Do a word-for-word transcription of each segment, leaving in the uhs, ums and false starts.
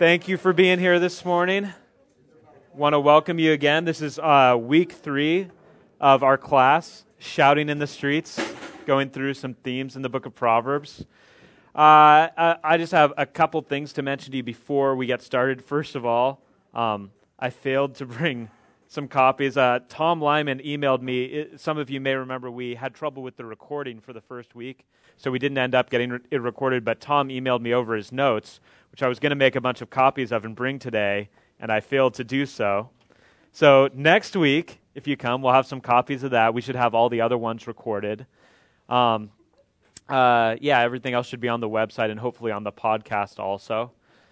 Thank you for being here this morning. Want to welcome you again. This is uh, week three of our class, Shouting in the Streets, going through some themes in the book of Proverbs. Uh, I, I just have a couple things to mention to you before we get started. First of all, um, I failed to bring some copies. Uh, Tom Lyman emailed me. It, some of you may remember we had trouble with the recording for the first week, so we didn't end up getting re- it recorded, but Tom emailed me over his notes, which I was going to make a bunch of copies of and bring today, and I failed to do so. So next week, if you come, we'll have some copies of that. We should have all the other ones recorded. Um, uh, yeah, everything else should be on the website and hopefully on the podcast also.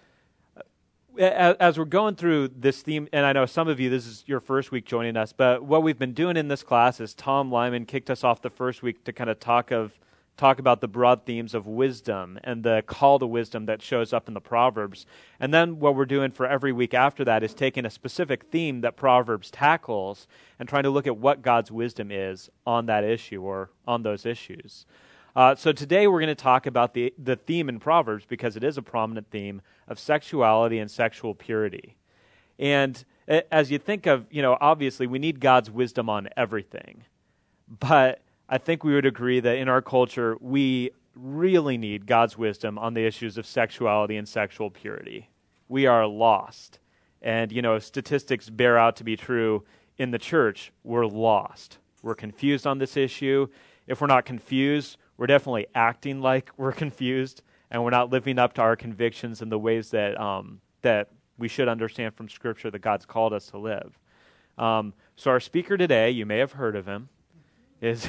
As we're going through this theme, and I know some of you, this is your first week joining us, but what we've been doing in this class is Tom Lyman kicked us off the first week to kind of talk of talk about the broad themes of wisdom and the call to wisdom that shows up in the Proverbs. And then what we're doing for every week after that is taking a specific theme that Proverbs tackles and trying to look at what God's wisdom is on that issue or on those issues. Uh, so today we're going to talk about the the theme in Proverbs, because it is a prominent theme, of sexuality and sexual purity. And as you think of, you know, obviously we need God's wisdom on everything. But I think we would agree that in our culture we really need God's wisdom on the issues of sexuality and sexual purity. We are lost. And, you know, statistics bear out to be true in the church. We're lost. We're confused on this issue. If we're not confused, we're definitely acting like we're confused, and we're not living up to our convictions in the ways that um, that we should understand from Scripture that God's called us to live. Um, so our speaker today, you may have heard of him, is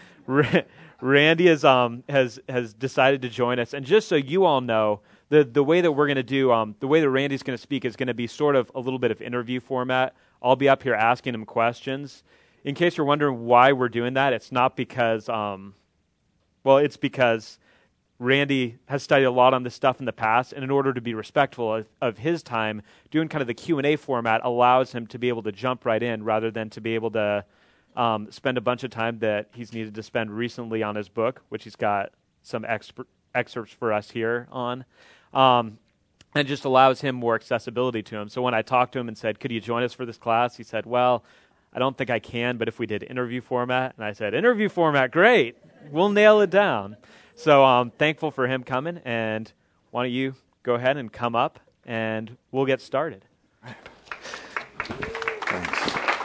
Randy is, um, has has decided to join us. And just so you all know, the the way that we're going to do, um, the way that Randy's going to speak is going to be sort of a little bit of interview format. I'll be up here asking him questions. In case you're wondering why we're doing that, it's not because... Um, Well, it's because Randy has studied a lot on this stuff in the past, and in order to be respectful of, of his time, doing kind of the Q and A format allows him to be able to jump right in rather than to be able to um, spend a bunch of time that he's needed to spend recently on his book, which he's got some exp- excerpts for us here on. Um, and it just allows him more accessibility to him. So when I talked to him and said, could you join us for this class? He said, well, I don't think I can, but if we did interview format, and I said, interview format, great. We'll nail it down. So I'm thankful for him coming, and why don't you go ahead and come up, and we'll get started. Thanks.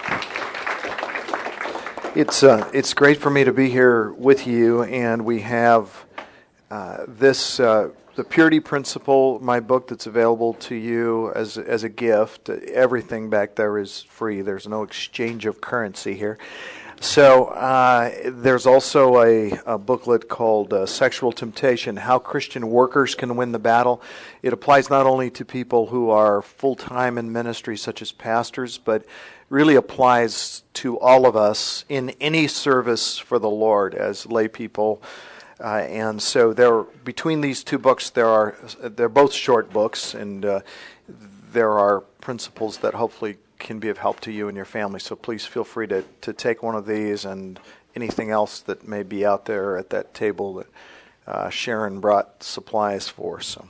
It's uh, it's great for me to be here with you, and we have uh, this uh, the Purity Principle, my book that's available to you as as a gift. Everything back there is free. There's no exchange of currency here. So uh, there's also a, a booklet called uh, Sexual Temptation, How Christian Workers Can Win the Battle. It applies not only to people who are full-time in ministry, such as pastors, but really applies to all of us in any service for the Lord as lay people. Uh, and so there, between these two books, there are they're both short books, and uh, there are principles that hopefully can be of help to you and your family. So please feel free to, to take one of these and anything else that may be out there at that table that uh, Sharon brought supplies for. So,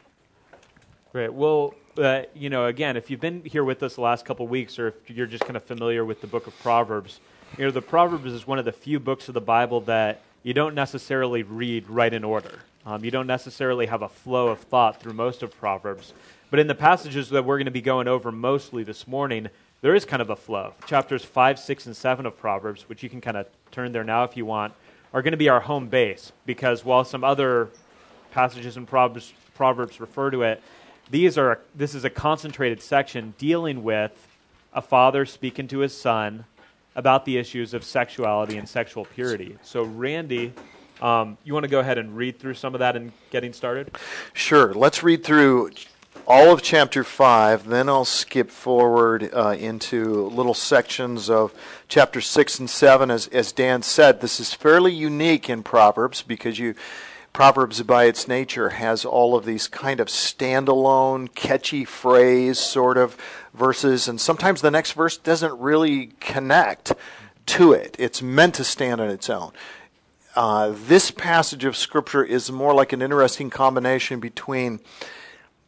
Great. Well, uh, you know, again, if you've been here with us the last couple of weeks, or if you're just kind of familiar with the book of Proverbs, you know, the Proverbs is one of the few books of the Bible that you don't necessarily read right in order. Um, you don't necessarily have a flow of thought through most of Proverbs. But in the passages that we're going to be going over mostly this morning, there is kind of a flow. Chapters five, six, and seven of Proverbs, which you can kind of turn there now if you want, are going to be our home base, because while some other passages in Proverbs, Proverbs refer to it, these are this is a concentrated section dealing with a father speaking to his son about the issues of sexuality and sexual purity. So Randy, um, you want to go ahead and read through some of that and getting started? Sure. Let's read through all of chapter five, then I'll skip forward uh, into little sections of chapter six and seven. As, as Dan said, this is fairly unique in Proverbs because you Proverbs by its nature has all of these kind of standalone, catchy phrase sort of verses, and sometimes the next verse doesn't really connect to it. It's meant to stand on its own. Uh, this passage of Scripture is more like an interesting combination between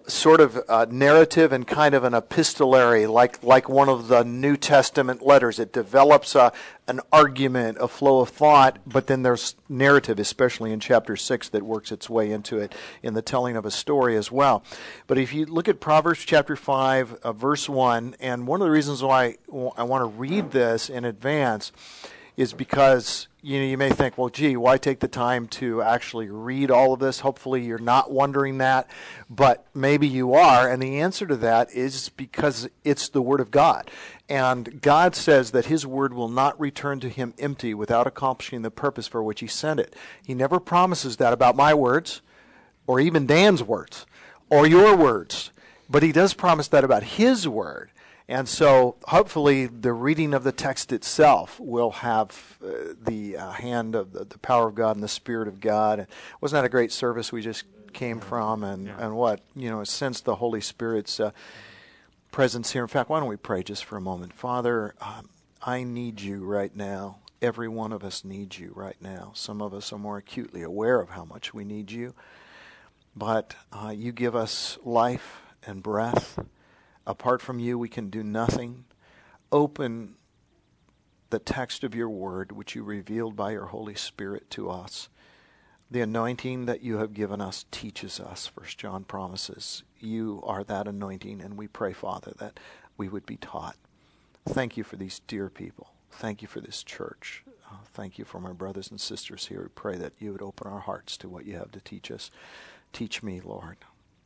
sort of uh, narrative and kind of an epistolary, like like one of the New Testament letters. It develops a, an argument, a flow of thought, but then there's narrative, especially in chapter six, that works its way into it in the telling of a story as well. But if you look at Proverbs chapter five, uh, verse one, and one of the reasons why I want to read this in advance is because you know you may think, well, gee, why take the time to actually read all of this? Hopefully you're not wondering that, but maybe you are, and the answer to that is because it's the Word of God. And God says that His Word will not return to Him empty without accomplishing the purpose for which He sent it. He never promises that about my words, or even Dan's words, or your words, but He does promise that about His Word. And so hopefully the reading of the text itself will have uh, the uh, hand of the, the power of God and the Spirit of God. And wasn't that a great service we just came from? And, yeah. and what, you know, sense the Holy Spirit's uh, presence here. In fact, why don't we pray just for a moment? Father, um, I need you right now. Every one of us needs you right now. Some of us are more acutely aware of how much we need you. But uh, you give us life and breath. Apart from you, we can do nothing. Open the text of your word, which you revealed by your Holy Spirit to us. The anointing that you have given us teaches us, First John promises. You are that anointing, and we pray, Father, that we would be taught. Thank you for these dear people. Thank you for this church. Uh, thank you for my brothers and sisters here. We pray that you would open our hearts to what you have to teach us. Teach me, Lord.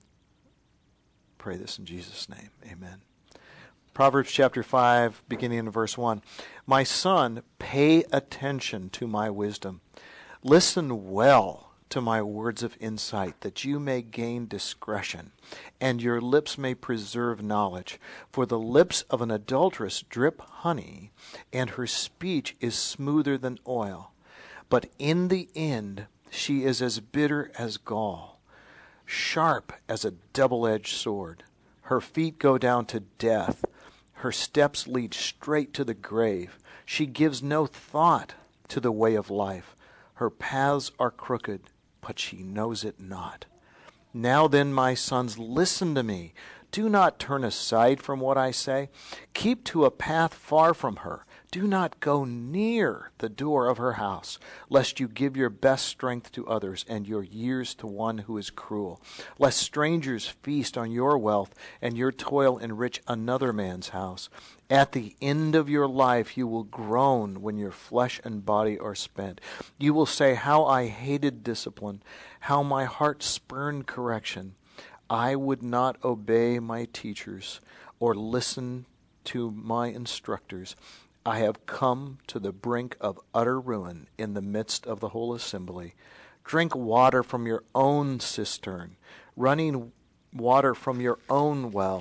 Pray this in Jesus' name. Amen. Proverbs chapter five, beginning in verse one. My son, pay attention to my wisdom. Listen well to my words of insight, that you may gain discretion, and your lips may preserve knowledge. For the lips of an adulteress drip honey, and her speech is smoother than oil. But in the end she is as bitter as gall, sharp as a double-edged sword. Her feet go down to death. Her steps lead straight to the grave. She gives no thought to the way of life. Her paths are crooked, but she knows it not. Now then, my sons, listen to me. Do not turn aside from what I say. Keep to a path far from her. Do not go near the door of her house, lest you give your best strength to others and your years to one who is cruel. Lest strangers feast on your wealth and your toil enrich another man's house. At the end of your life you will groan when your flesh and body are spent. You will say, how I hated discipline, how my heart spurned correction. I would not obey my teachers or listen to my instructors. I have come to the brink of utter ruin in the midst of the whole assembly. Drink water from your own cistern, running water from your own well.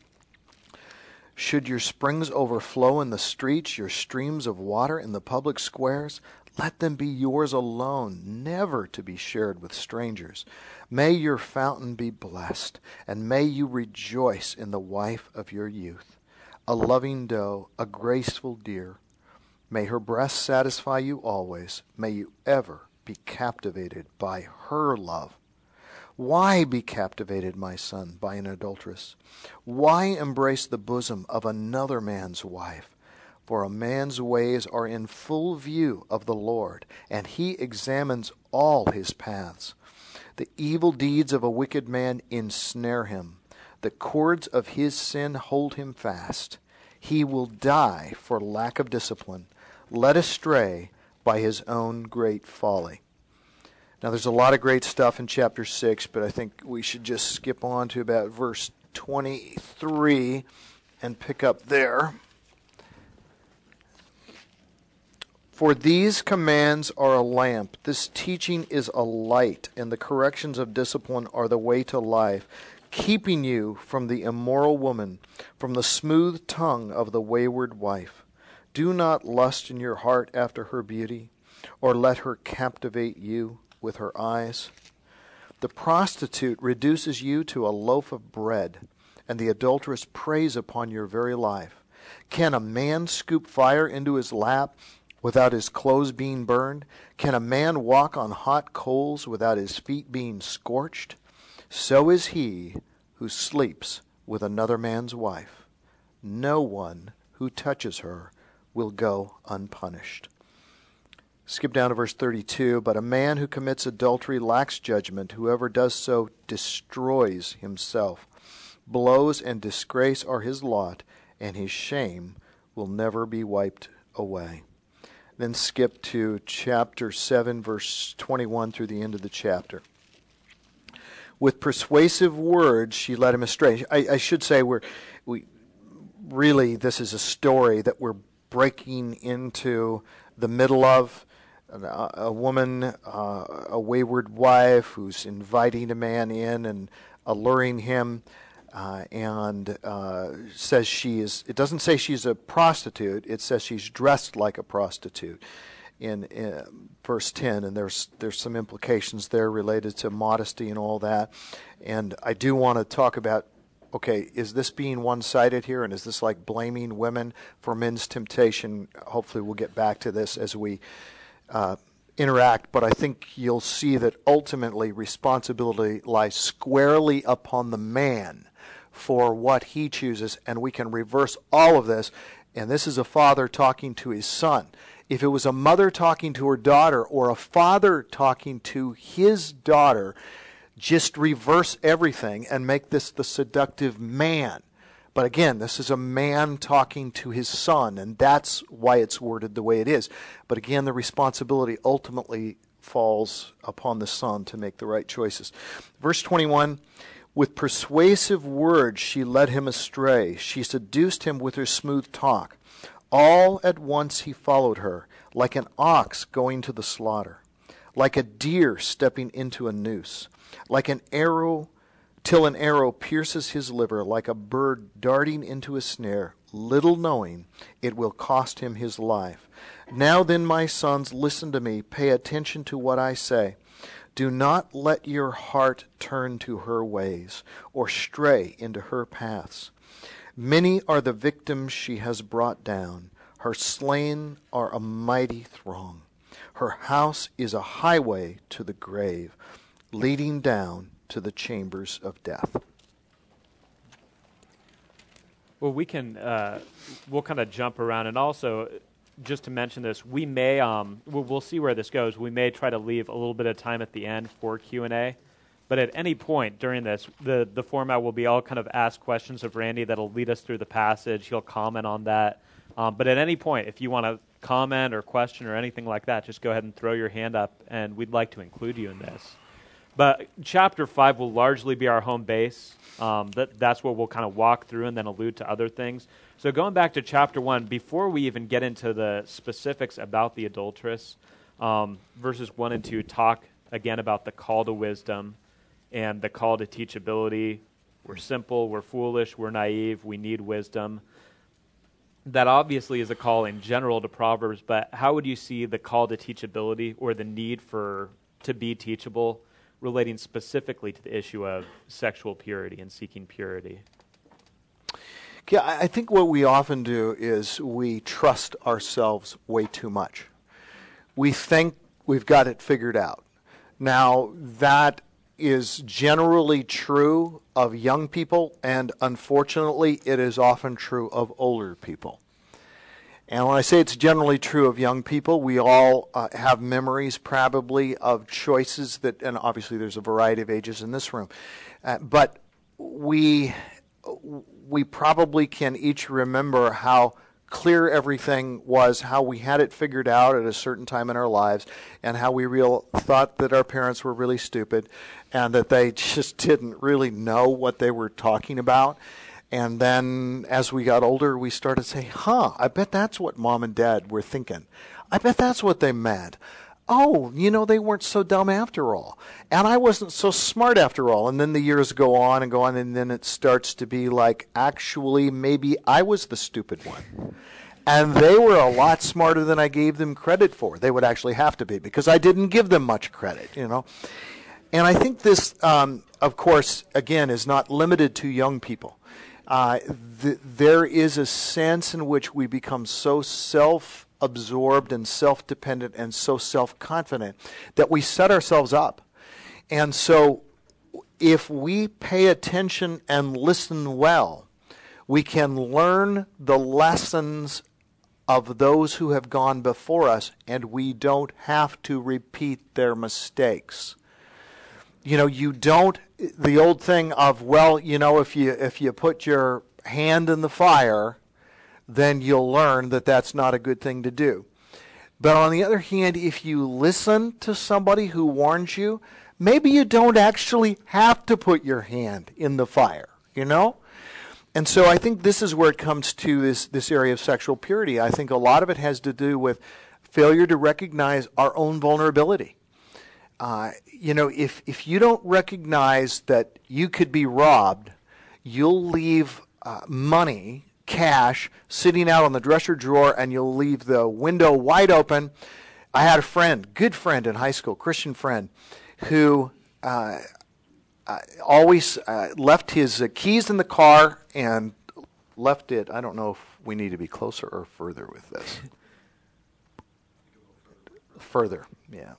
Should your springs overflow in the streets, your streams of water in the public squares, let them be yours alone, never to be shared with strangers. May your fountain be blessed, and may you rejoice in the wife of your youth. A loving doe, a graceful deer. May her breast satisfy you always. May you ever be captivated by her love. Why be captivated, my son, by an adulteress? Why embrace the bosom of another man's wife? For a man's ways are in full view of the Lord, and he examines all his paths. The evil deeds of a wicked man ensnare him. The cords of his sin hold him fast. He will die for lack of discipline, led astray by his own great folly. Now there's a lot of great stuff in chapter six, but I think we should just skip on to about verse twenty-three and pick up there. For these commands are a lamp, this teaching is a light, and the corrections of discipline are the way to life, keeping you from the immoral woman, from the smooth tongue of the wayward wife. Do not lust in your heart after her beauty, or let her captivate you with her eyes. The prostitute reduces you to a loaf of bread, and the adulteress preys upon your very life. Can a man scoop fire into his lap without his clothes being burned? Can a man walk on hot coals without his feet being scorched? So is he who sleeps with another man's wife. No one who touches her will go unpunished. Skip down to verse thirty-two. But a man who commits adultery lacks judgment. Whoever does so destroys himself. Blows and disgrace are his lot, and his shame will never be wiped away. Then skip to chapter seven, verse twenty-one through the end of the chapter. With persuasive words she led him astray. I, I should say we're we really this is a story that we're breaking into the middle of. A, a woman, uh, a wayward wife who's inviting a man in and alluring him, uh, and uh, says she is, it doesn't say she's a prostitute, it says she's dressed like a prostitute in, in verse ten, and there's there's some implications there related to modesty and all that. And I do want to talk about, okay, is this being one-sided here, and is this like blaming women for men's temptation? Hopefully we'll get back to this as we Uh, interact, but I think you'll see that ultimately responsibility lies squarely upon the man for what he chooses, and we can reverse all of this. And this is a father talking to his son. If it was a mother talking to her daughter, or a father talking to his daughter, just reverse everything and make this the seductive man. But again, this is a man talking to his son, and that's why it's worded the way it is. But again, the responsibility ultimately falls upon the son to make the right choices. Verse twenty-one, with persuasive words she led him astray. She seduced him with her smooth talk. All at once he followed her, like an ox going to the slaughter, like a deer stepping into a noose, like an arrow till an arrow pierces his liver, like a bird darting into a snare, little knowing it will cost him his life. Now then, my sons, listen to me. Pay attention to what I say. Do not let your heart turn to her ways, or stray into her paths. Many are the victims she has brought down. Her slain are a mighty throng. Her house is a highway to the grave, leading down to the chambers of death. Well, we can, uh, we'll kind of jump around, and also, just to mention this, we may, um, we'll, we'll see where this goes. We may try to leave a little bit of time at the end for Q and A, but at any point during this, the, the format will be I'll kind of ask questions of Randy that'll lead us through the passage. He'll comment on that. Um, but at any point, if you want to comment or question or anything like that, just go ahead and throw your hand up, and we'd like to include you in this. But chapter five will largely be our home base. Um, that, that's what we'll kind of walk through and then allude to other things. So going back to chapter one, before we even get into the specifics about the adulteress, um, verses one and two talk again about the call to wisdom and the call to teachability. We're simple, we're foolish, we're naive, we need wisdom. That obviously is a call in general to Proverbs, but how would you see the call to teachability or the need for to be teachable relating specifically to the issue of sexual purity and seeking purity? Yeah, I think what we often do is we trust ourselves way too much. We think we've got it figured out. Now, that is generally true of young people, and unfortunately, it is often true of older people. And when I say it's generally true of young people, we all uh, have memories probably of choices that, and obviously there's a variety of ages in this room, uh, but we we probably can each remember how clear everything was, how we had it figured out at a certain time in our lives, and how we real thought that our parents were really stupid and that they just didn't really know what they were talking about. And then as we got older, we started to say, huh, I bet that's what mom and dad were thinking. I bet that's what they meant. Oh, you know, they weren't so dumb after all. And I wasn't so smart after all. And then the years go on and go on, and then it starts to be like, actually, maybe I was the stupid one. And they were a lot smarter than I gave them credit for. They would actually have to be, because I didn't give them much credit, you know. And I think this, um, of course, again, is not limited to young people. Uh, th- there is a sense in which we become so self-absorbed and self-dependent and so self-confident that we set ourselves up. And so if we pay attention and listen well, we can learn the lessons of those who have gone before us, and we don't have to repeat their mistakes. You know, you don't, the old thing of, well, you know, if you if you put your hand in the fire, then you'll learn that that's not a good thing to do. But on the other hand, if you listen to somebody who warns you, maybe you don't actually have to put your hand in the fire, you know? And so I think this is where it comes to this, this area of sexual purity. I think a lot of it has to do with failure to recognize our own vulnerability. Uh, you know, if, if you don't recognize that you could be robbed, you'll leave uh, money, cash, sitting out on the dresser drawer, and you'll leave the window wide open. I had a friend, good friend in high school, Christian friend, who uh, uh, always uh, left his uh, keys in the car and left it. I don't know if we need to be closer or further with this. Further, yeah.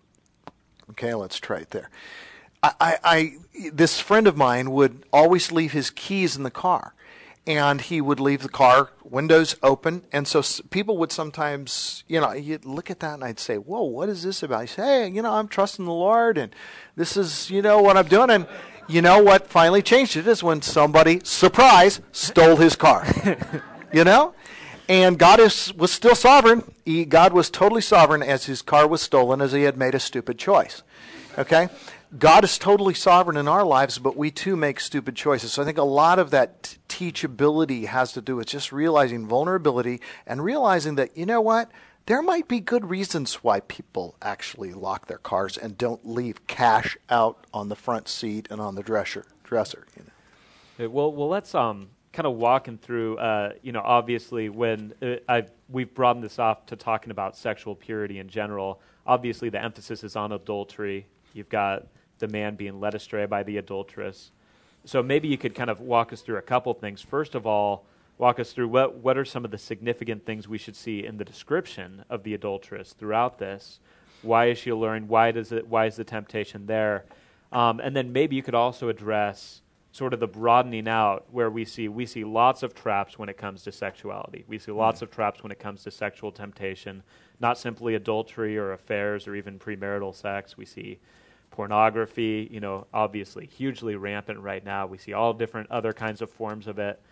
Okay, let's try it there. I, I, I this friend of mine would always leave his keys in the car. And he would leave the car windows open, and so s- people would sometimes, you know, you'd look at that, and I'd say, "Whoa, what is this about?" He'd say, "Hey, you know, I'm trusting the Lord, and this is, you know, what I'm doing." And you know what finally changed it is when somebody, surprise, stole his car. You know, and God is was still sovereign. He, God was totally sovereign as his car was stolen, as he had made a stupid choice. Okay. God is totally sovereign in our lives, but we too make stupid choices. So I think a lot of that t- teachability has to do with just realizing vulnerability and realizing that, you know what, there might be good reasons why people actually lock their cars and don't leave cash out on the front seat and on the dresser. dresser you know. Okay, well, well, let's um kind of walking through. Uh, you know, obviously, when uh, I we've broadened this off to talking about sexual purity in general. Obviously, the emphasis is on adultery. You've got the man being led astray by the adulteress. So maybe you could kind of walk us through a couple things. First of all, walk us through what what are some of the significant things we should see in the description of the adulteress throughout this. Why is she alluring? Why does it? Why is the temptation there? Um, and then maybe you could also address sort of the broadening out where we see we see lots of traps when it comes to sexuality. We see lots mm. of traps when it comes to sexual temptation, not simply adultery or affairs or even premarital sex. We see pornography, you know, obviously hugely rampant right now. We see all different other kinds of forms of it.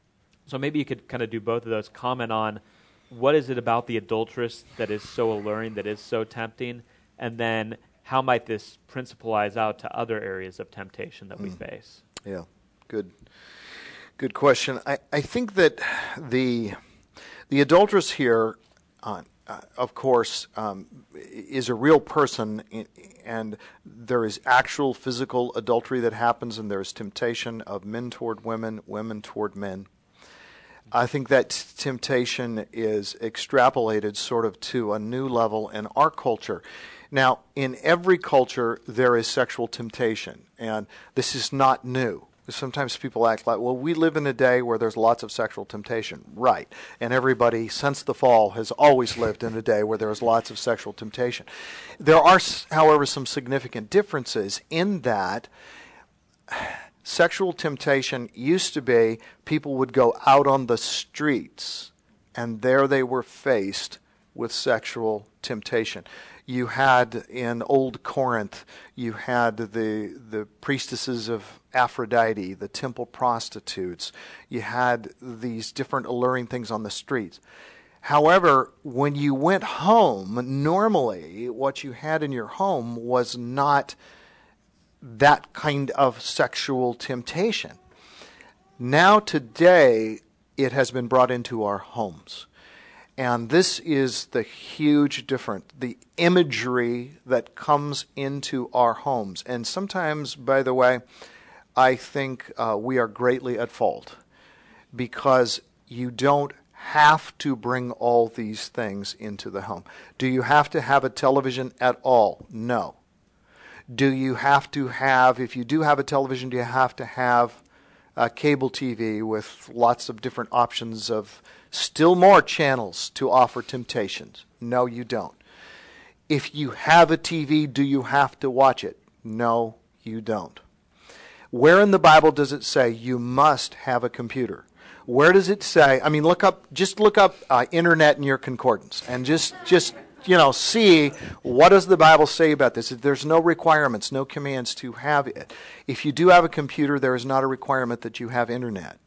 So maybe you could kind of do both of those. Comment on what is it about the adulteress that is so alluring, that is so tempting, and then how might this principalize out to other areas of temptation that mm. we face? Yeah, good good question. I, I think that the the adulteress here, uh, uh, of course, um, is a real person, in, and there is actual physical adultery that happens, and there is temptation of men toward women, women toward men. I think that t- temptation is extrapolated sort of to a new level in our culture. Now, in every culture, there is sexual temptation, and this is not new. Sometimes people act like, well, we live in a day where there's lots of sexual temptation. Right. And everybody, since the fall, has always lived in a day where there is lots of sexual temptation. There are, however, some significant differences in that sexual temptation used to be people would go out on the streets, and there they were faced with sexual temptation. You had in old Corinth, you had the the priestesses of Aphrodite, the temple prostitutes. You had these different alluring things on the streets. However, when you went home, normally what you had in your home was not that kind of sexual temptation. Now today, it has been brought into our homes. And this is the huge difference, the imagery that comes into our homes. And sometimes, by the way, I think uh, we are greatly at fault because you don't have to bring all these things into the home. Do you have to have a television at all? No. Do you have to have, if you do have a television, do you have to have uh, cable T V with lots of different options of still more channels to offer temptations? No, you don't. If you have a T V, do you have to watch it? No, you don't. Where in the Bible does it say you must have a computer? Where does it say, I mean, look up, just look up uh, internet in your concordance and just, just, you know, see what does the Bible say about this. There's no requirements, no commands to have it. If you do have a computer, there is not a requirement that you have internet.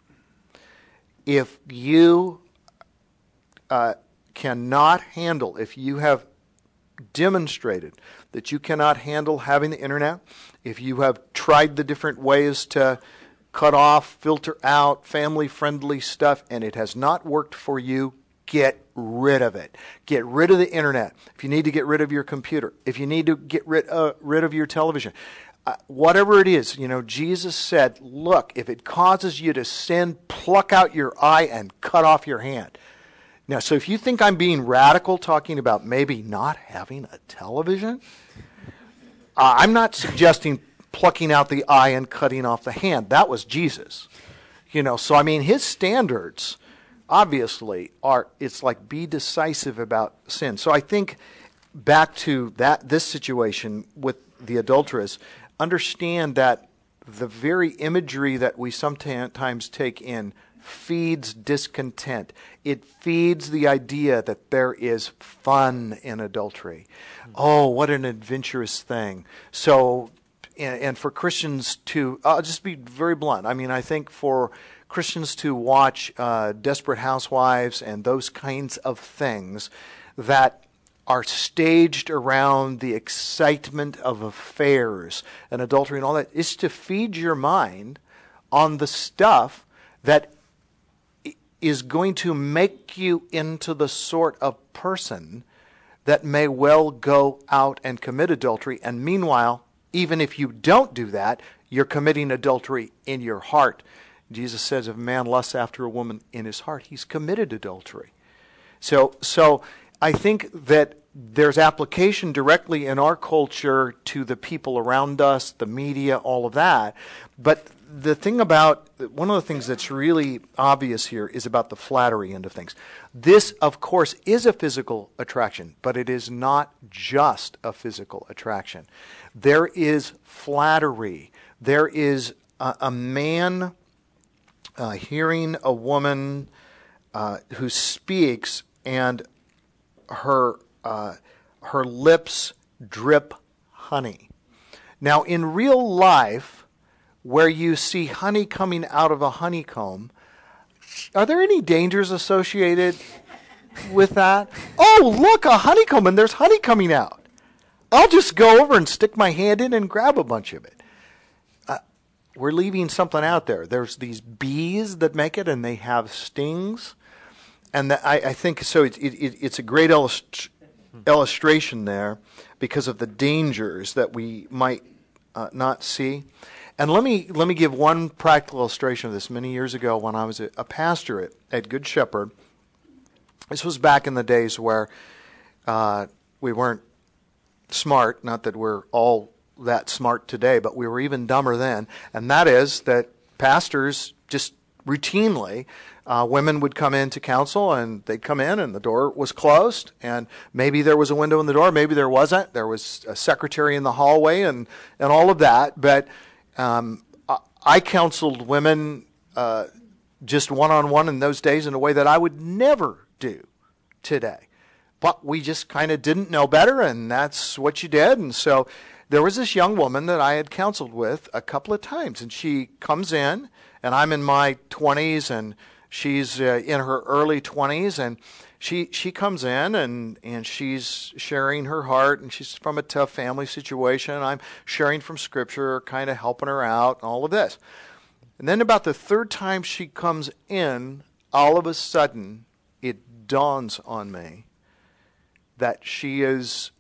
If you uh, cannot handle, if you have demonstrated that you cannot handle having the internet, if you have tried the different ways to cut off, filter out family-friendly stuff, and it has not worked for you, get rid of it. Get rid of the internet. If you need to get rid of your computer, if you need to get rid, uh, rid of your television, uh, whatever it is, you know, Jesus said, look, if it causes you to sin, pluck out your eye and cut off your hand. Now, so if you think I'm being radical talking about maybe not having a television, uh, I'm not suggesting plucking out the eye and cutting off the hand. That was Jesus. You know, so I mean, his standards obviously are, it's like be decisive about sin. So I think back to that this situation with the adulteress, understand that the very imagery that we sometimes take in feeds discontent. It feeds the idea that there is fun in adultery. Mm-hmm. Oh, what an adventurous thing. So, and, and for Christians to, I'll just be very blunt. I mean, I think for Christians to watch uh, Desperate Housewives and those kinds of things that are staged around the excitement of affairs and adultery and all that, is to feed your mind on the stuff that is going to make you into the sort of person that may well go out and commit adultery. And meanwhile, even if you don't do that, you're committing adultery in your heart. Jesus says, if a man lusts after a woman in his heart, he's committed adultery. So, so I think that there's application directly in our culture to the people around us, the media, all of that. But the thing about, one of the things that's really obvious here is about the flattery end of things. This, of course, is a physical attraction, but it is not just a physical attraction. There is flattery. There is a, a man uh, hearing a woman uh, who speaks, and her uh, her lips drip honey. Now, in real life, where you see honey coming out of a honeycomb, are there any dangers associated with that? Oh, look, a honeycomb, and there's honey coming out. I'll just go over and stick my hand in and grab a bunch of it. Uh, we're leaving something out there. There's these bees that make it, and they have stings. And the, I, I think, so it, it, it's a great illust- illustration there because of the dangers that we might uh, not see. And let me let me give one practical illustration of this. Many years ago when I was a, a pastor at, at Good Shepherd, this was back in the days where uh, we weren't smart, not that we're all that smart today, but we were even dumber then, and that is that pastors just routinely, uh, women would come in to counsel, and they'd come in and the door was closed, and maybe there was a window in the door, maybe there wasn't. There was a secretary in the hallway and, and all of that, but Um, I counseled women uh, just one-on-one in those days in a way that I would never do today. But we just kind of didn't know better, and that's what you did. And so there was this young woman that I had counseled with a couple of times, and she comes in, and I'm in my twenties, and she's uh, in her early twenties, and She she comes in and, and she's sharing her heart, and she's from a tough family situation, and I'm sharing from Scripture, kind of helping her out, and all of this. And then about the third time she comes in, all of a sudden, it dawns on me that she is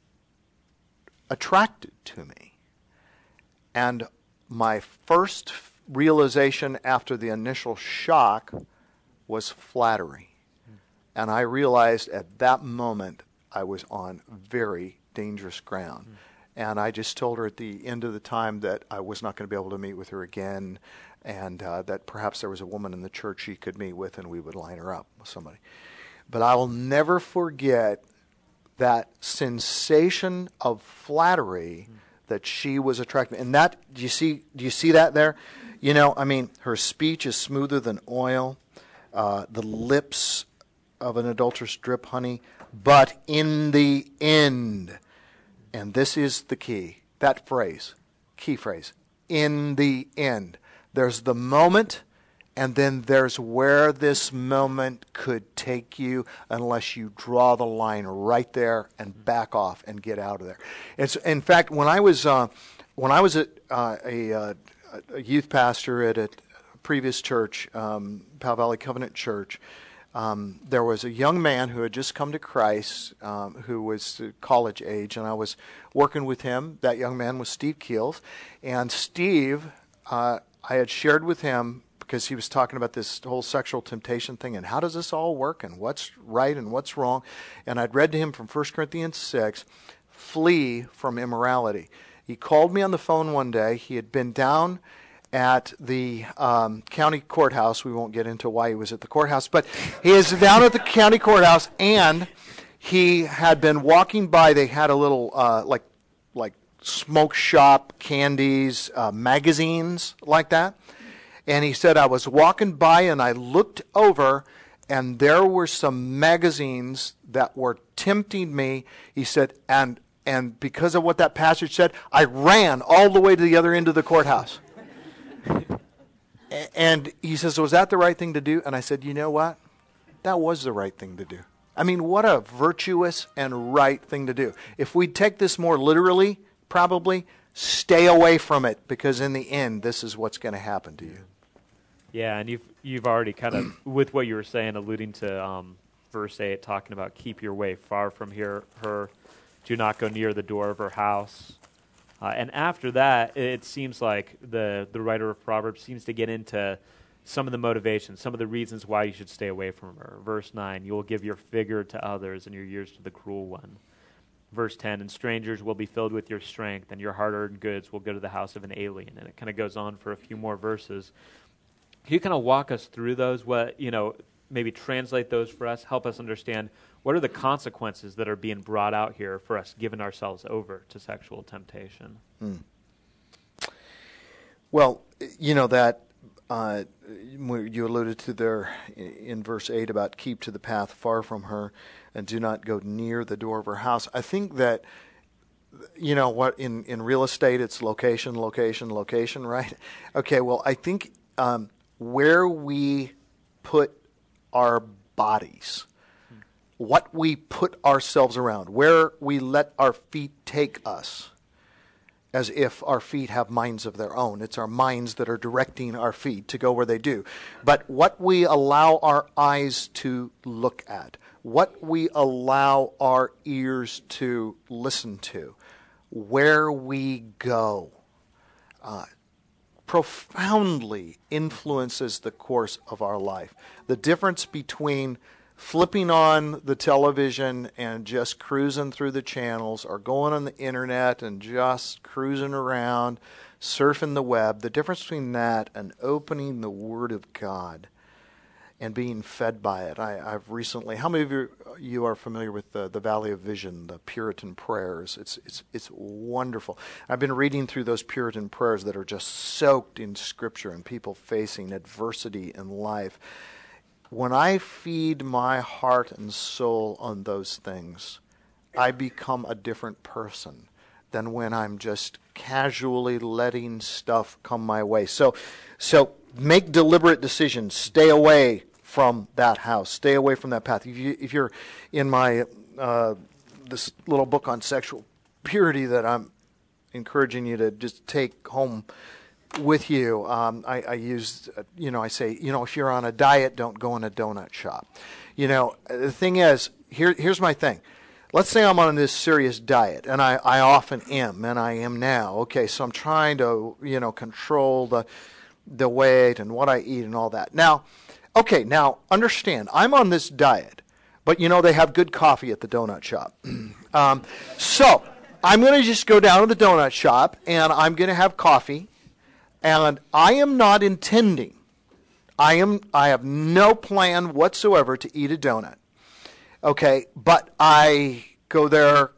attracted to me. And my first realization after the initial shock was flattery. And I realized at that moment I was on very dangerous ground. Mm. And I just told her at the end of the time that I was not going to be able to meet with her again, and uh, that perhaps there was a woman in the church she could meet with, and we would line her up with somebody. But I will never forget that sensation of flattery mm. that she was attractive. And that, do you see, do you see that there? You know, I mean, her speech is smoother than oil. Uh, the lips of an adulteress drip honey. But in the end, and this is the key, that phrase, key phrase, in the end. There's the moment, and then there's where this moment could take you unless you draw the line right there and back off and get out of there. It's, in fact, when I was uh, when I was at, uh, a, uh, a youth pastor at a previous church, um, Powell Valley Covenant Church, um, there was a young man who had just come to Christ, um, who was college age, and I was working with him. That young man was Steve Keels, and Steve, uh, I had shared with him, because he was talking about this whole sexual temptation thing and how does this all work and what's right and what's wrong. And I'd read to him from First Corinthians six, flee from immorality. He called me on the phone one day. He had been down at the um, county courthouse. We won't get into why he was at the courthouse, but he is down at the county courthouse, and he had been walking by. They had a little uh, like like smoke shop, candies, uh, magazines like that. And he said, I was walking by and I looked over and there were some magazines that were tempting me. He said, and and because of what that passage said, I ran all the way to the other end of the courthouse. And he says, was that the right thing to do? And I said, you know what? That was the right thing to do. I mean, what a virtuous and right thing to do. If we take this more literally, probably, stay away from it, because in the end, this is what's going to happen to you. Yeah, and you've you've already kind of, with what you were saying, alluding to um, verse eight, talking about keep your way far from here, her, do not go near the door of her house. Uh, and after that, it seems like the, the writer of Proverbs seems to get into some of the motivations, some of the reasons why you should stay away from her. Verse nine, you will give your figure to others and your years to the cruel one. Verse ten, and strangers will be filled with your strength, and your hard-earned goods will go to the house of an alien. And it kind of goes on for a few more verses. Can you kind of walk us through those, what, you know, maybe translate those for us, help us understand what are the consequences that are being brought out here for us giving ourselves over to sexual temptation? Hmm. Well, you know, that uh, you alluded to there in verse eight about keep to the path far from her and do not go near the door of her house. I think that, you know, what in, in real estate, it's location, location, location, right? Okay, well, I think um, where we put our bodies, what we put ourselves around, where we let our feet take us, as if our feet have minds of their own. It's our minds that are directing our feet to go where they do. But what we allow our eyes to look at, what we allow our ears to listen to, where we go, uh, profoundly influences the course of our life. The difference between flipping on the television and just cruising through the channels, or going on the internet and just cruising around, surfing the web, the difference between that and opening the Word of God and being fed by it. I, I've recently, how many of you, you are familiar with the, the Valley of Vision, the Puritan prayers? It's, it's, it's wonderful. I've been reading through those Puritan prayers that are just soaked in Scripture and people facing adversity in life. When I feed my heart and soul on those things, I become a different person than when I'm just casually letting stuff come my way. So, so make deliberate decisions. Stay away from that house. Stay away from that path. If, you, if you're in my uh, this little book on sexual purity that I'm encouraging you to just take home with you, um, I, I use, uh, you know, I say, you know, if you're on a diet, don't go in a donut shop. You know, the thing is, here, here's my thing. Let's say I'm on this serious diet, and I, I often am, and I am now. Okay, so I'm trying to, you know, control the the weight and what I eat and all that. Now, okay, now, understand, I'm on this diet, but, you know, they have good coffee at the donut shop. um, so, I'm going to just go down to the donut shop, and I'm going to have coffee. And I am not intending, I am, I have no plan whatsoever to eat a donut. Okay, but I go there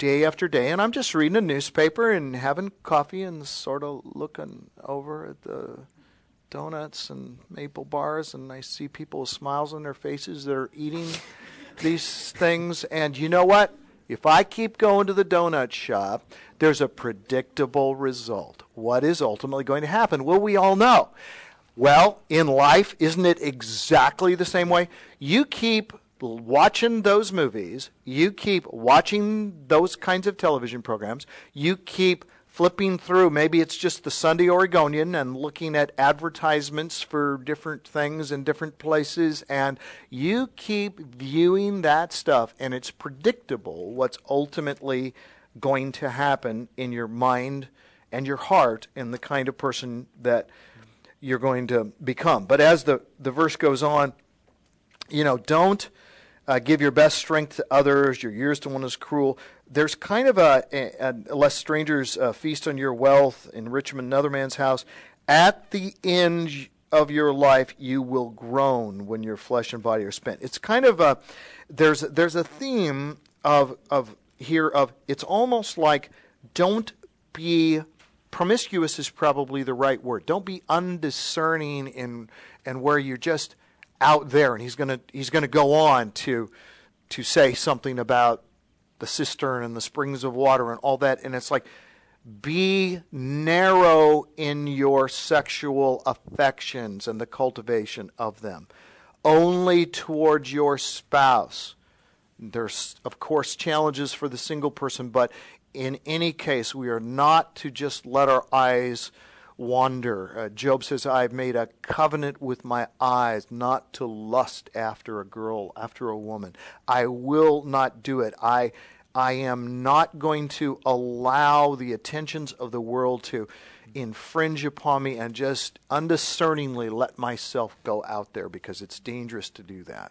day after day, and I'm just reading a newspaper and having coffee and sort of looking over at the donuts and maple bars, and I see people with smiles on their faces that are eating these things. And you know what? If I keep going to the donut shop, there's a predictable result. What is ultimately going to happen? Well, we all know. Well, in life, isn't it exactly the same way? You keep watching those movies, you keep watching those kinds of television programs, you keep flipping through, maybe it's just the Sunday Oregonian, and looking at advertisements for different things in different places, and you keep viewing that stuff, and it's predictable what's ultimately going to happen in your mind and your heart and the kind of person that you're going to become. But as the, the verse goes on, you know, don't uh, give your best strength to others, your years to one who's cruel. There's kind of a, a, a lest strangers uh, feast on your wealth, enrichment in another man's house. At the end of your life, you will groan when your flesh and body are spent. It's kind of a, there's, there's a theme of, of here of, it's almost like don't be, promiscuous is probably the right word. Don't be undiscerning in, and where you're just out there. And he's going to, he's going to go on to, to say something about the cistern and the springs of water and all that. And it's like, be narrow in your sexual affections and the cultivation of them. Only towards your spouse. There's, of course, challenges for the single person, but in any case, we are not to just let our eyes wander. Uh, Job says, I've made a covenant with my eyes not to lust after a girl, after a woman. I will not do it. I I am not going to allow the attentions of the world to infringe upon me and just undiscerningly let myself go out there, because it's dangerous to do that.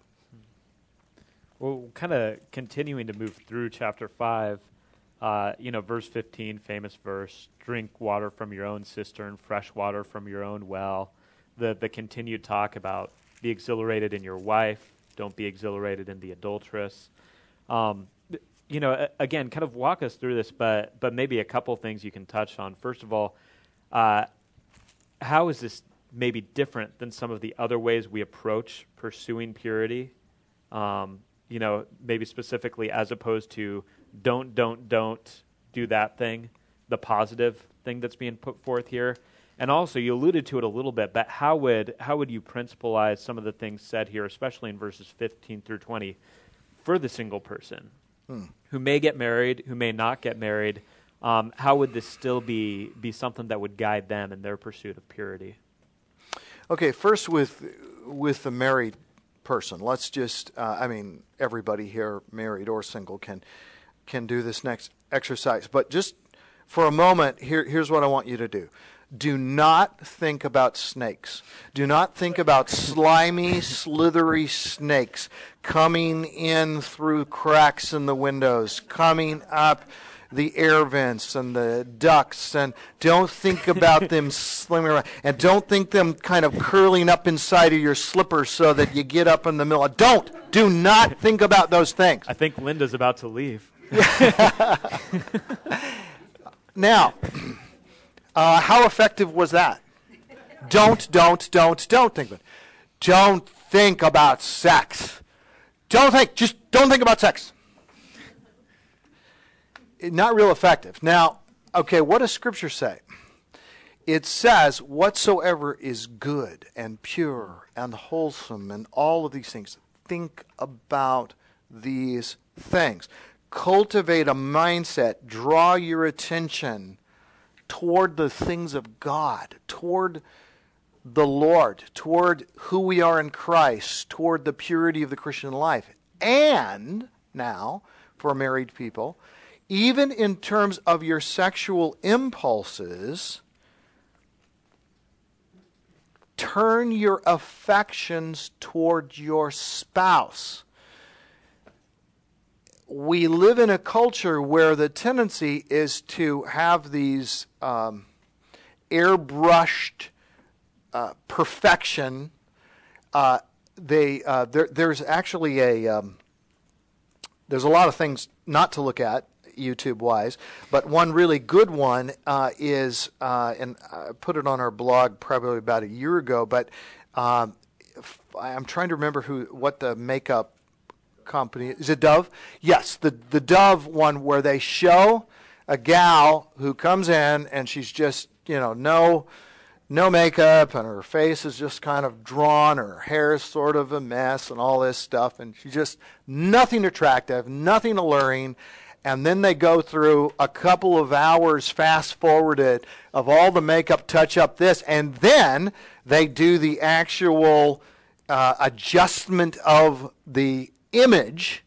Well, kind of continuing to move through chapter five, uh, you know, verse fifteen, famous verse, drink water from your own cistern, fresh water from your own well. The, the continued talk about be exhilarated in your wife, don't be exhilarated in the adulteress. Um, you know, again, kind of walk us through this, but but maybe a couple things you can touch on. First of all, uh, how is this maybe different than some of the other ways we approach pursuing purity? Um, you know, maybe specifically as opposed to don't, don't, don't do that thing, the positive thing that's being put forth here. And also, you alluded to it a little bit, but how would how would you principalize some of the things said here, especially in verses fifteen through twenty, for the single person hmm. who may get married, who may not get married? Um, how would this still be be something that would guide them in their pursuit of purity? Okay, first with with the married person. Let's just, uh, I mean, everybody here, married or single, can can do this next exercise. But just for a moment, here, here's what I want you to do. Do not think about snakes. Do not think about slimy, slithery snakes coming in through cracks in the windows, coming up the air vents and the ducts, and don't think about them slimming around, and don't think them kind of curling up inside of your slippers so that you get up in the middle. Don't. Do not think about those things. I think Linda's about to leave. Now, uh, how effective was that? Don't, don't, don't, don't think about it. Don't think about sex. Don't think. Just don't think about sex. Not real effective. Now, okay, what does Scripture say? It says, whatsoever is good and pure and wholesome and all of these things, think about these things. Cultivate a mindset, draw your attention toward the things of God, toward the Lord, toward who we are in Christ, toward the purity of the Christian life. And now, for married people, even in terms of your sexual impulses, turn your affections toward your spouse. We live in a culture where the tendency is to have these um, airbrushed uh, perfection. Uh, they uh, there, there's actually a um, there's a lot of things not to look at YouTube-wise. But one really good one uh, is, uh, and I put it on our blog probably about a year ago, but um, I'm trying to remember who what the makeup company is. Is it Dove? Yes, the, the Dove one where they show a gal who comes in and she's just, you know, no... no makeup, and her face is just kind of drawn, her hair is sort of a mess, and all this stuff, and she's just nothing attractive, nothing alluring, and then they go through a couple of hours fast-forwarded of all the makeup, touch up this, and then they do the actual uh, adjustment of the image,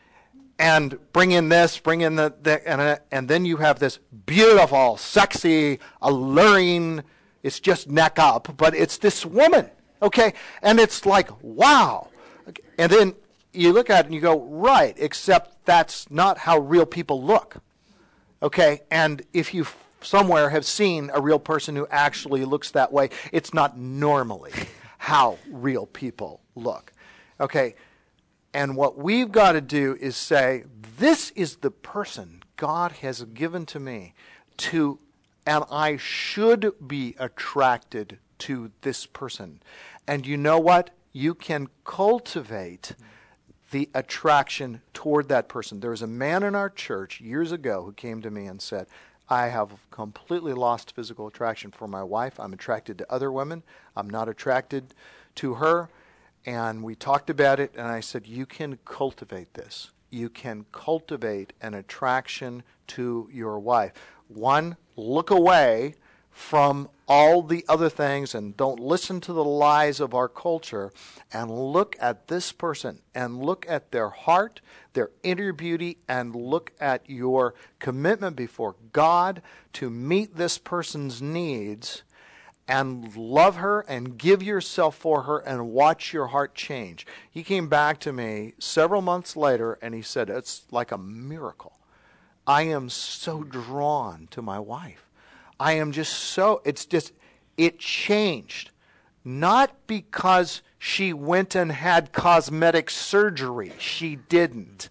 and bring in this, bring in the, the and, uh, and then you have this beautiful, sexy, alluring, it's just neck up, but it's this woman, okay? And it's like, wow. And then you look at it and you go, right, except that's not how real people look, okay? And if you somewhere have seen a real person who actually looks that way, it's not normally how real people look, okay? And what we've got to do is say, this is the person God has given to me to, and I should be attracted to this person. And you know what? You can cultivate the attraction toward that person. There was a man in our church years ago who came to me and said, I have completely lost physical attraction for my wife. I'm attracted to other women. I'm not attracted to her. And we talked about it, and I said, you can cultivate this. You can cultivate an attraction to your wife. One, look away from all the other things and don't listen to the lies of our culture, and look at this person and look at their heart, their inner beauty, and look at your commitment before God to meet this person's needs, and love her and give yourself for her and watch your heart change. He came back to me several months later and he said, it's like a miracle. I am so drawn to my wife. I am just so, it's just, it changed. Not because she went and had cosmetic surgery. She didn't.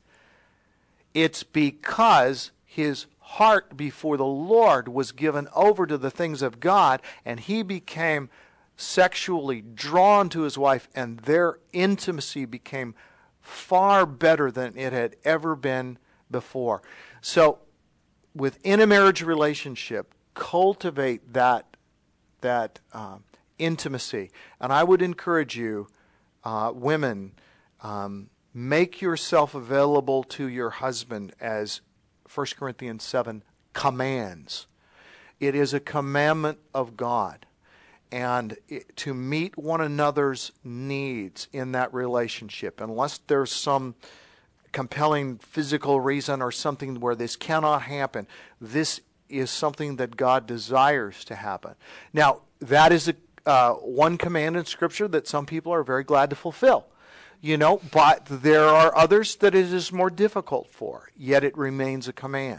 It's because his heart before the Lord was given over to the things of God, and he became sexually drawn to his wife, and their intimacy became far better than it had ever been before. So within a marriage relationship, cultivate that that uh, intimacy. And I would encourage you, uh, women, um, make yourself available to your husband as First Corinthians seven commands. It is a commandment of God. And it, to meet one another's needs in that relationship, unless there's some compelling physical reason or something where this cannot happen, this is something that God desires to happen. Now, that is a, uh, one command in Scripture that some people are very glad to fulfill. You know, but there are others that it is more difficult for, yet it remains a command.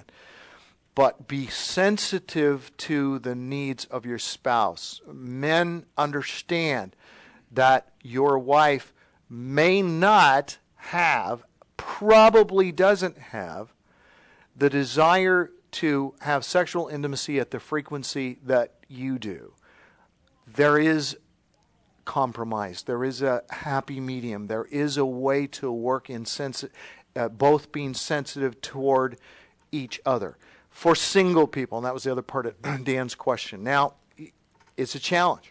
But be sensitive to the needs of your spouse. Men, understand that your wife may not have, probably doesn't have, the desire to have sexual intimacy at the frequency that you do. There is compromise. There is a happy medium. There is a way to work in sensi- uh, both being sensitive toward each other. For single people, and that was the other part of Dan's question. Now, it's a challenge.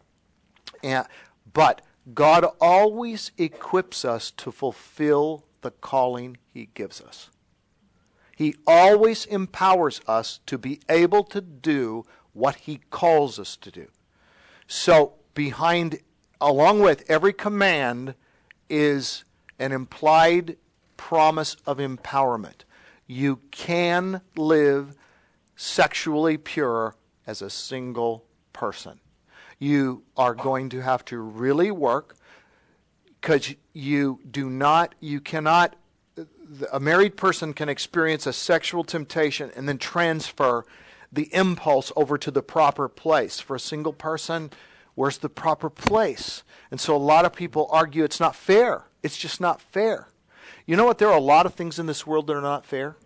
And, but God always equips us to fulfill the calling He gives us. He always empowers us to be able to do what He calls us to do. So, behind, along with every command, is an implied promise of empowerment. You can live sexually pure as a single person. You are going to have to really work, because you do not, you cannot, a married person can experience a sexual temptation and then transfer the impulse over to the proper place. For a single person, where's the proper place? And so a lot of people argue it's not fair. It's just not fair. You know what? There are a lot of things in this world that are not fair.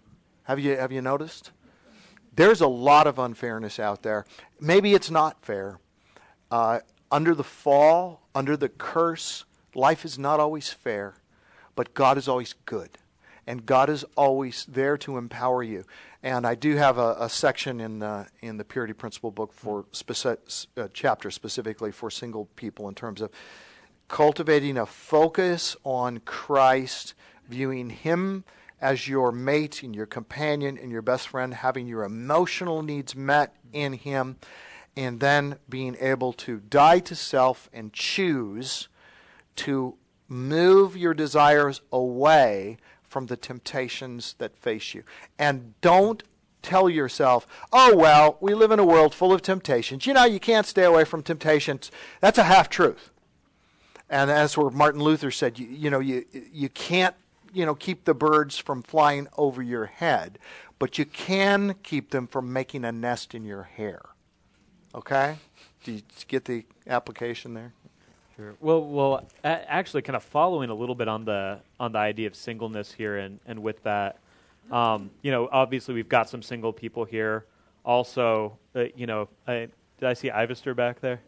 Have you have you noticed? There's a lot of unfairness out there. Maybe it's not fair. Uh, under the fall, under the curse, life is not always fair, but God is always good. And God is always there to empower you. And I do have a, a section in the in the Purity Principle book for specific, uh, chapter specifically for single people in terms of cultivating a focus on Christ, viewing Him as your mate and your companion and your best friend, having your emotional needs met in Him, and then being able to die to self and choose to move your desires away from the temptations that face you. And don't tell yourself, oh, well, we live in a world full of temptations. You know, you can't stay away from temptations. That's a half-truth. And that's where Martin Luther said, you, you know, you you can't, you know, keep the birds from flying over your head, but you can keep them from making a nest in your hair. Okay? Do you get the application there? Sure. Well, well, a- actually, kind of following a little bit on the on the idea of singleness here, and, and with that, um, you know, obviously we've got some single people here. Also, uh, you know, I, did I see Ivester back there?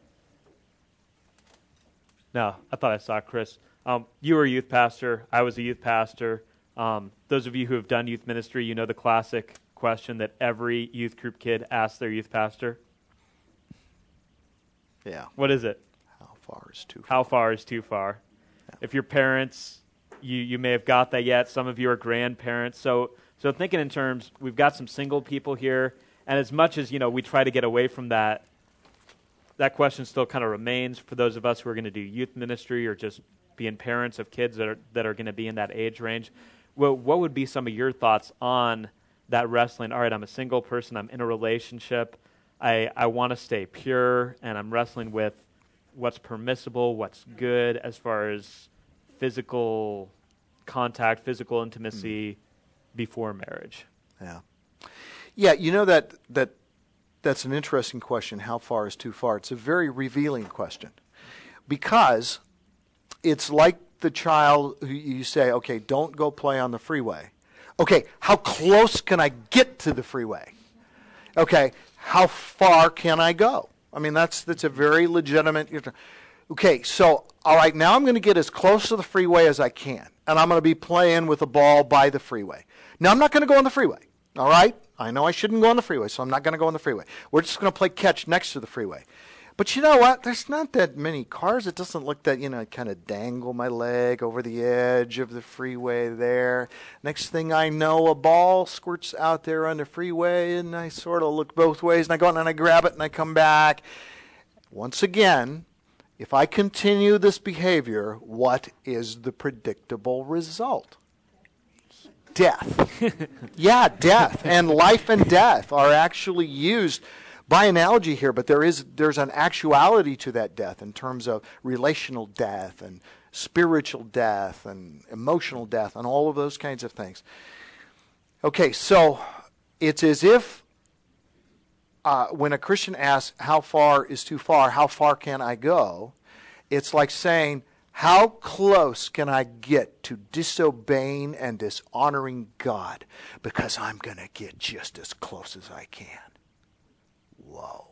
No, I thought I saw Chris. Um, you were a youth pastor. I was a youth pastor. Um, those of you who have done youth ministry, you know the classic question that every youth group kid asks their youth pastor. Yeah. What is it? How far is too far? How far is too far? Yeah. If your parents, you, you may have got that yet. Some of you are grandparents. So so thinking in terms, we've got some single people here, and as much as, you know, we try to get away from that, that question still kind of remains for those of us who are going to do youth ministry or just being parents of kids that are that are going to be in that age range. Well, what would be some of your thoughts on that wrestling? All right, I'm a single person. I'm in a relationship. I, I want to stay pure, and I'm wrestling with what's permissible, what's good as far as physical contact, physical intimacy mm. before marriage. Yeah. Yeah, you know that that that's an interesting question, how far is too far? It's a very revealing question because it's like the child who you say, okay, don't go play on the freeway. Okay, how close can I get to the freeway? Okay, how far can I go? I mean, that's that's a very legitimate. Okay, so all right, now I'm going to get as close to the freeway as I can, and I'm going to be playing with a ball by the freeway. Now I'm not going to go on the freeway. All right, I know I shouldn't go on the freeway, so I'm not going to go on the freeway. We're just going to play catch next to the freeway. But you know what? There's not that many cars. It doesn't look that, you know, I kind of dangle my leg over the edge of the freeway there. Next thing I know, a ball squirts out there on the freeway, and I sort of look both ways, and I go out and I grab it, and I come back. Once again, if I continue this behavior, what is the predictable result? Death. Yeah, death. And life and death are actually used by analogy here, but there is there's an actuality to that death in terms of relational death and spiritual death and emotional death and all of those kinds of things. Okay, so it's as if uh, when a Christian asks, how far is too far, how far can I go? It's like saying, how close can I get to disobeying and dishonoring God? Because I'm going to get just as close as I can. Whoa.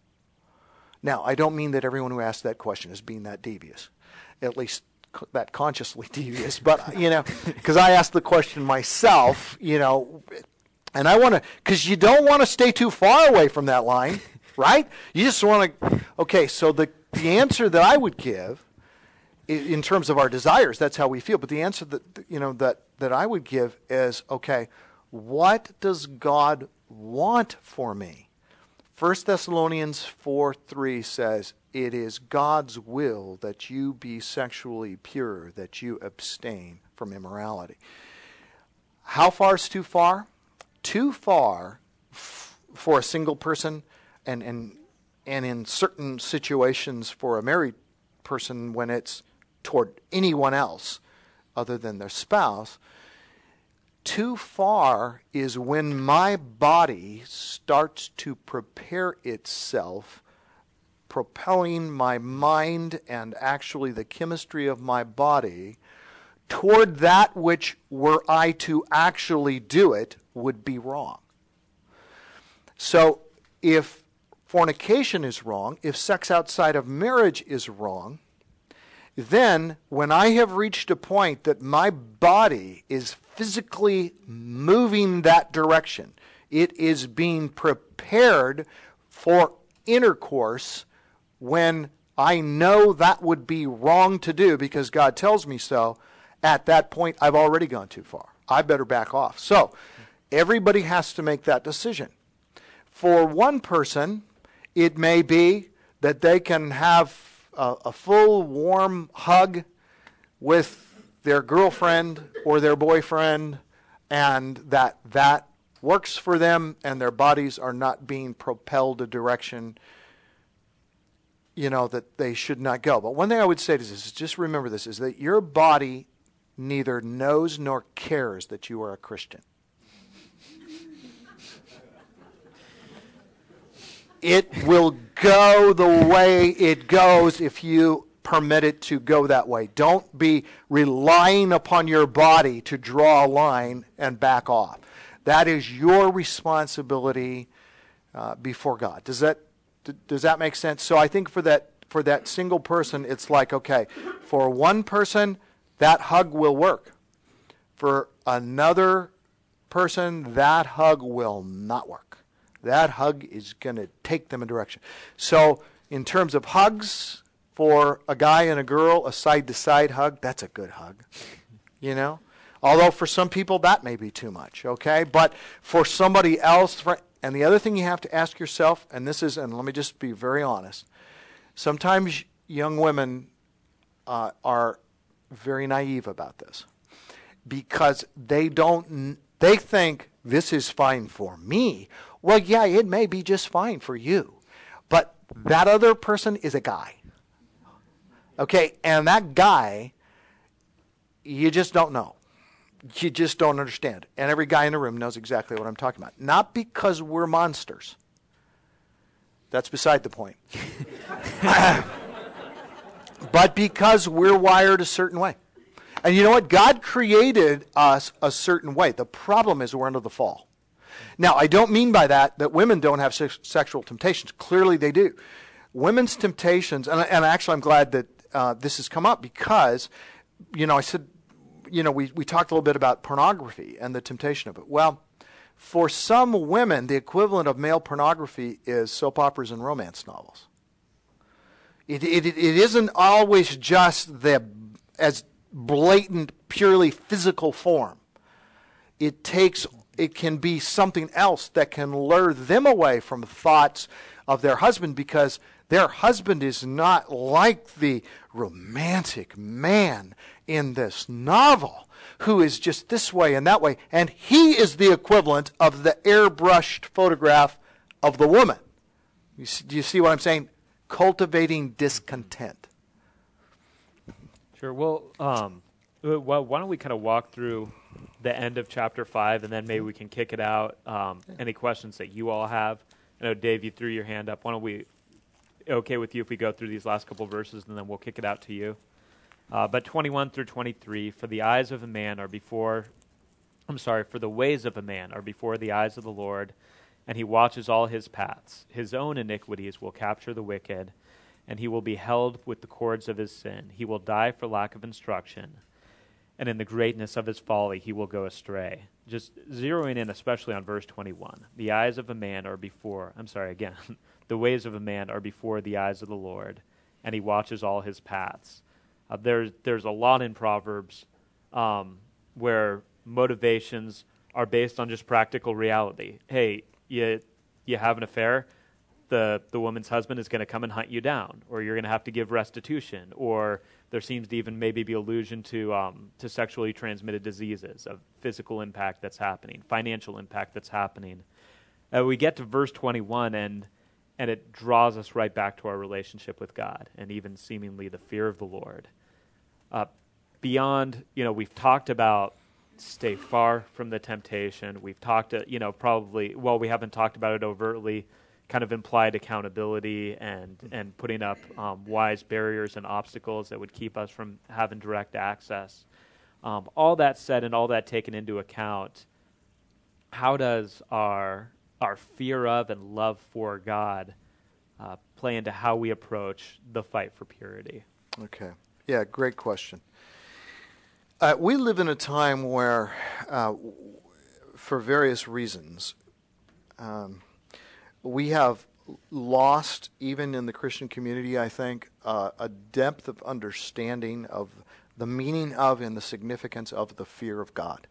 Now, I don't mean that everyone who asks that question is being that devious, at least co- that consciously devious, but, you know, because I asked the question myself, you know, and I want to, because you don't want to stay too far away from that line, right? You just want to, okay, so the, the answer that I would give, in terms of our desires, that's how we feel, but the answer that, you know, that, that I would give is, okay, what does God want for me? First Thessalonians four three says, it is God's will that you be sexually pure, that you abstain from immorality. How far is too far? Too far f- for a single person, and, and, and in certain situations for a married person when it's toward anyone else other than their spouse. Too far is when my body starts to prepare itself, propelling my mind and actually the chemistry of my body toward that which, were I to actually do it, would be wrong. So if fornication is wrong, if sex outside of marriage is wrong, then when I have reached a point that my body is physically moving that direction, it is being prepared for intercourse when I know that would be wrong to do because God tells me so, at that point I've already gone too far. I better back off. So everybody has to make that decision. For one person, it may be that they can have a, a full warm hug with their girlfriend or their boyfriend, and that that works for them and their bodies are not being propelled a direction, you know, that they should not go. But one thing I would say is this, just remember this, is that your body neither knows nor cares that you are a Christian. It will go the way it goes if you permit it to go that way. Don't be relying upon your body to draw a line and back off. That is your responsibility uh, before God. Does that d- does that make sense? So I think for that for that single person, it's like, okay, for one person, that hug will work. For another person, that hug will not work. That hug is going to take them a direction. So in terms of hugs, for a guy and a girl, a side-to-side hug, that's a good hug. You know? Although for some people that may be too much, okay? But for somebody else, for, and the other thing you have to ask yourself, and this is, and let me just be very honest, sometimes young women uh, are very naive about this because they don't, they think this is fine for me. Well, yeah, it may be just fine for you, but that other person is a guy. Okay, and that guy, you just don't know. You just don't understand. And every guy in the room knows exactly what I'm talking about. Not because we're monsters. That's beside the point. But because we're wired a certain way. And you know what? God created us a certain way. The problem is we're under the fall. Now, I don't mean by that that women don't have se- sexual temptations. Clearly they do. Women's temptations, and, and actually I'm glad that uh, this has come up because, you know, I said, you know, we, we talked a little bit about pornography and the temptation of it. Well, for some women, the equivalent of male pornography is soap operas and romance novels. It, it, it isn't always just the as blatant, purely physical form. It takes, it can be something else that can lure them away from thoughts of their husband because their husband is not like the romantic man in this novel who is just this way and that way. And he is the equivalent of the airbrushed photograph of the woman. You see, do you see what I'm saying? Cultivating discontent. Sure. Well, um, well, why don't we kind of walk through the end of chapter five, and then maybe we can kick it out. Um, any questions that you all have? I know, Dave, you threw your hand up. Why don't we, okay with you if we go through these last couple verses, and then we'll kick it out to you. Uh, but twenty-one through twenty-three, for the eyes of a man are before, I'm sorry, for the ways of a man are before the eyes of the Lord, and he watches all his paths. His own iniquities will capture the wicked, and he will be held with the cords of his sin. He will die for lack of instruction, and in the greatness of his folly he will go astray. Just zeroing in especially on verse twenty-one. The eyes of a man are before, I'm sorry, again, the ways of a man are before the eyes of the Lord, and he watches all his paths. Uh, there's, there's a lot in Proverbs um, where motivations are based on just practical reality. Hey, you, you have an affair, the, the woman's husband is going to come and hunt you down, or you're going to have to give restitution, or there seems to even maybe be allusion to um, to sexually transmitted diseases, of physical impact that's happening, financial impact that's happening. Uh, we get to verse twenty-one, and and it draws us right back to our relationship with God, and even seemingly the fear of the Lord. Uh, beyond, you know, we've talked about stay far from the temptation. We've talked, uh, you know, probably, well, we haven't talked about it overtly, kind of implied accountability and, and putting up um, wise barriers and obstacles that would keep us from having direct access. Um, all that said and all that taken into account, how does our our fear of and love for God uh, play into how we approach the fight for purity? Okay. Yeah, great question. Uh, we live in a time where, uh, for various reasons, um, we have lost, even in the Christian community, I think, uh, a depth of understanding of the meaning of and the significance of the fear of God.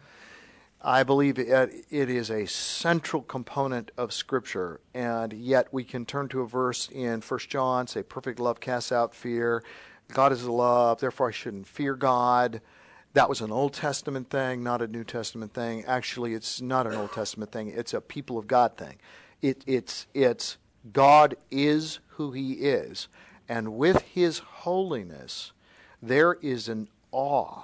I believe it, it is a central component of Scripture, and yet we can turn to a verse in First John, say, perfect love casts out fear. God is love, therefore I shouldn't fear God. That was an Old Testament thing, not a New Testament thing. Actually, it's not an Old Testament thing. It's a people of God thing. It, it's, it's God is who He is, and with His holiness, there is an awe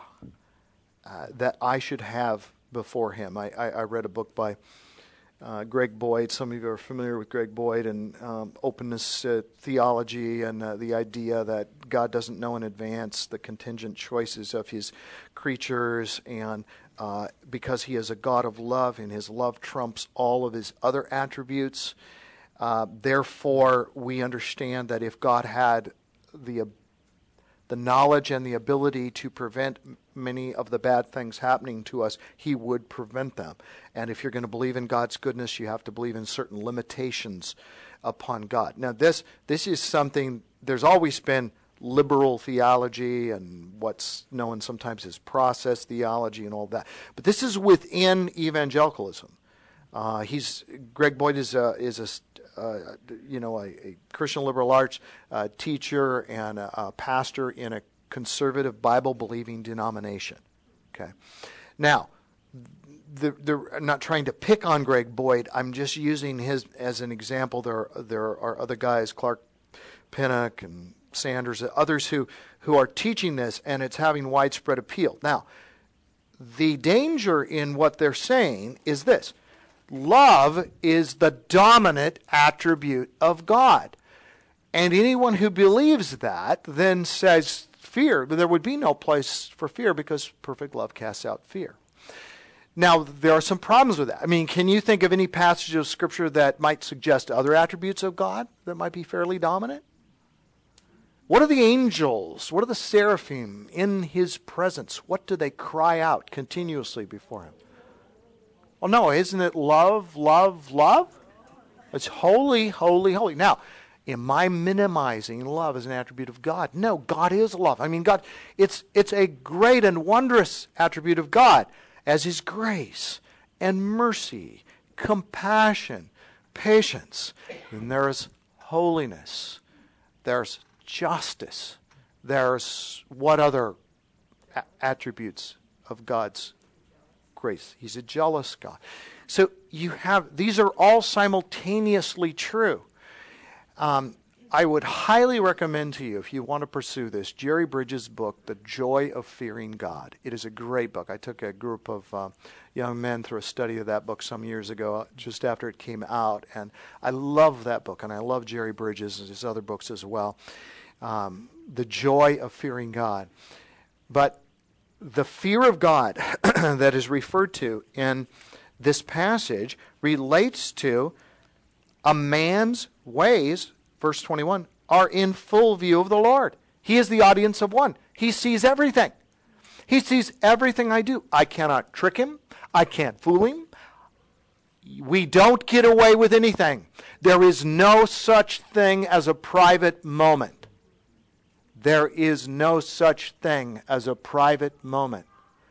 uh, that I should have before Him. I, I, I read a book by uh, Greg Boyd. Some of you are familiar with Greg Boyd and um, openness uh, theology and uh, the idea that God doesn't know in advance the contingent choices of His creatures, and uh, because He is a God of love and His love trumps all of His other attributes, uh, therefore we understand that if God had the the knowledge and the ability to prevent many of the bad things happening to us, He would prevent them. And if you're going to believe in God's goodness, you have to believe in certain limitations upon God. Now, this this is something, there's always been liberal theology and what's known sometimes as process theology and all that. But this is within evangelicalism. Uh, he's Greg Boyd is a, is a uh, you know a, a Christian liberal arts uh, teacher and a, a pastor in a conservative Bible believing denomination. Okay, now the, the, I'm not trying to pick on Greg Boyd. I'm just using his as an example. There are, there are other guys, Clark Pinnock and Sanders, others who who are teaching this, and it's having widespread appeal. Now, the danger in what they're saying is this. Love is the dominant attribute of God. And anyone who believes that then says fear, but there would be no place for fear because perfect love casts out fear. Now, there are some problems with that. I mean, can you think of any passage of Scripture that might suggest other attributes of God that might be fairly dominant? What are the angels? What are the seraphim in His presence? What do they cry out continuously before Him? Well, no, isn't it love, love, love? It's holy, holy, holy. Now, am I minimizing love as an attribute of God? No, God is love. I mean, God, it's it's a great and wondrous attribute of God, as is grace and mercy, compassion, patience. And there's holiness. There's justice. There's what other a- attributes of God's grace? He's a jealous God. So you have, these are all simultaneously true. Um, I would highly recommend to you, if you want to pursue this, Jerry Bridges' book, The Joy of Fearing God. It is a great book. I took a group of uh, young men through a study of that book some years ago, just after it came out, and I love that book, and I love Jerry Bridges and his other books as well. Um, The Joy of Fearing God. But the fear of God that is referred to in this passage relates to a man's ways, verse twenty-one, are in full view of the Lord. He is the audience of one. He sees everything. He sees everything I do. I cannot trick Him. I can't fool Him. We don't get away with anything. There is no such thing as a private moment. There is no such thing as a private moment.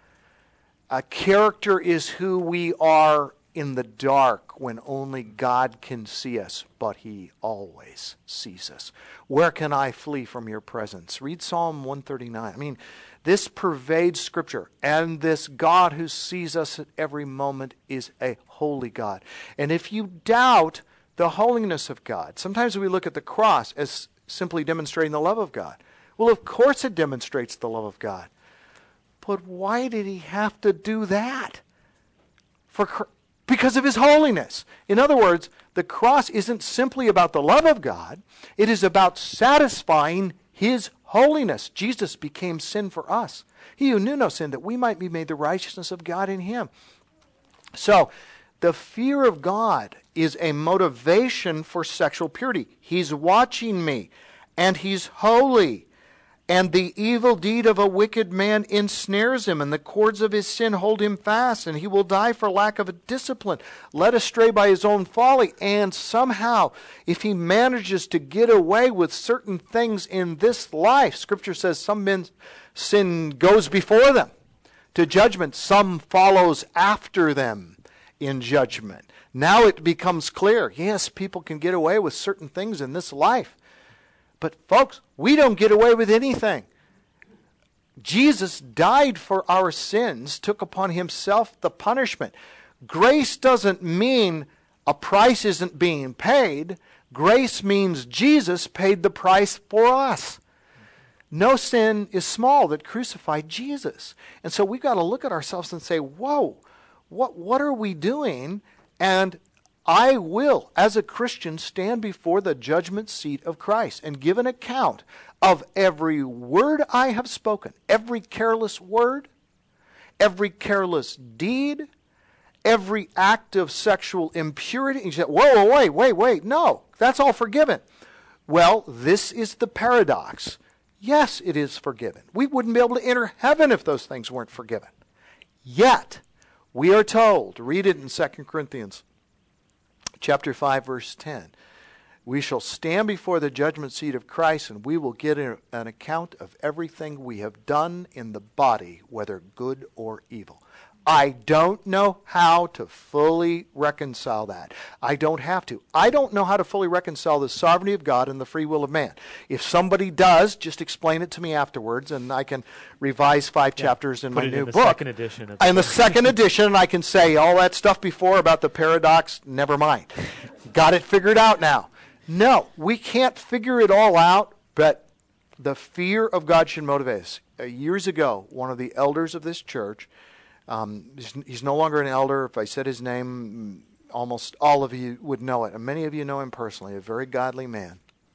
A character is who we are in the dark when only God can see us, but He always sees us. Where can I flee from Your presence? Read Psalm one thirty-nine. I mean, this pervades Scripture, and this God who sees us at every moment is a holy God. And if you doubt the holiness of God, sometimes we look at the cross as simply demonstrating the love of God. Well, of course it demonstrates the love of God. But why did He have to do that? For because of His holiness. In other words, the cross isn't simply about the love of God. It is about satisfying His holiness. Jesus became sin for us. He who knew no sin, that we might be made the righteousness of God in Him. So, The fear of God is a motivation for sexual purity. He's watching me, and He's holy. And the evil deed of a wicked man ensnares him, and the cords of his sin hold him fast, and he will die for lack of a discipline, led astray by his own folly. And somehow, if he manages to get away with certain things in this life, Scripture says some men's sin goes before them to judgment, some follows after them in judgment. Now it becomes clear, yes, people can get away with certain things in this life. But folks, we don't get away with anything. Jesus died for our sins, took upon Himself the punishment. Grace doesn't mean a price isn't being paid. Grace means Jesus paid the price for us. No sin is small that crucified Jesus. And so we've got to look at ourselves and say, whoa, what, what are we doing? And I will, as a Christian, stand before the judgment seat of Christ and give an account of every word I have spoken, every careless word, every careless deed, every act of sexual impurity. And you say, whoa, whoa, wait, wait, wait. No, that's all forgiven. Well, this is the paradox. Yes, it is forgiven. We wouldn't be able to enter heaven if those things weren't forgiven. Yet, we are told, read it in Second Corinthians chapter five, verse ten. We shall stand before the judgment seat of Christ, and we will get an account of everything we have done in the body, whether good or evil. I don't know how to fully reconcile that. I don't have to. I don't know how to fully reconcile the sovereignty of God and the free will of man. If somebody does, just explain it to me afterwards, and I can revise five yeah, chapters in my new in the book. Second edition. In the second edition, and I can say all that stuff before about the paradox, never mind. Got it figured out now. No, we can't figure it all out, but the fear of God should motivate us. Uh, years ago, one of the elders of this church, Um, he's, he's no longer an elder. If I said his name, almost all of you would know it. And many of you know him personally, a very godly man.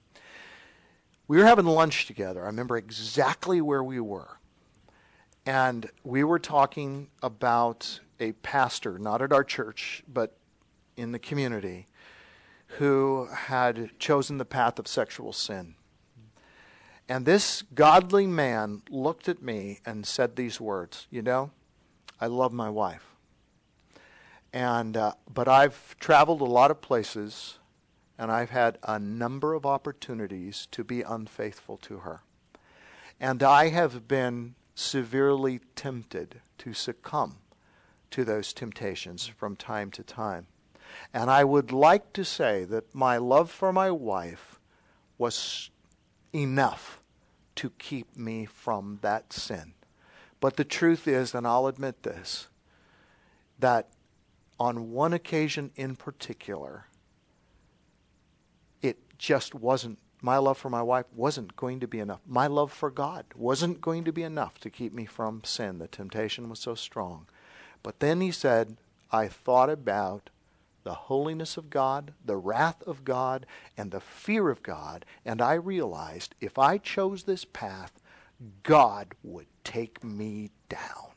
We were having lunch together. I remember exactly where we were. And we were talking about a pastor, not at our church, but in the community, who had chosen the path of sexual sin. And this godly man looked at me and said these words, you know, I love my wife, and uh, but I've traveled a lot of places, and I've had a number of opportunities to be unfaithful to her. And I have been severely tempted to succumb to those temptations from time to time. And I would like to say that my love for my wife was enough to keep me from that sin. But the truth is, and I'll admit this, that on one occasion in particular, it just wasn't, my love for my wife wasn't going to be enough. My love for God wasn't going to be enough to keep me from sin. The temptation was so strong. But then he said, I thought about the holiness of God, the wrath of God, and the fear of God, and I realized if I chose this path, God would take me down.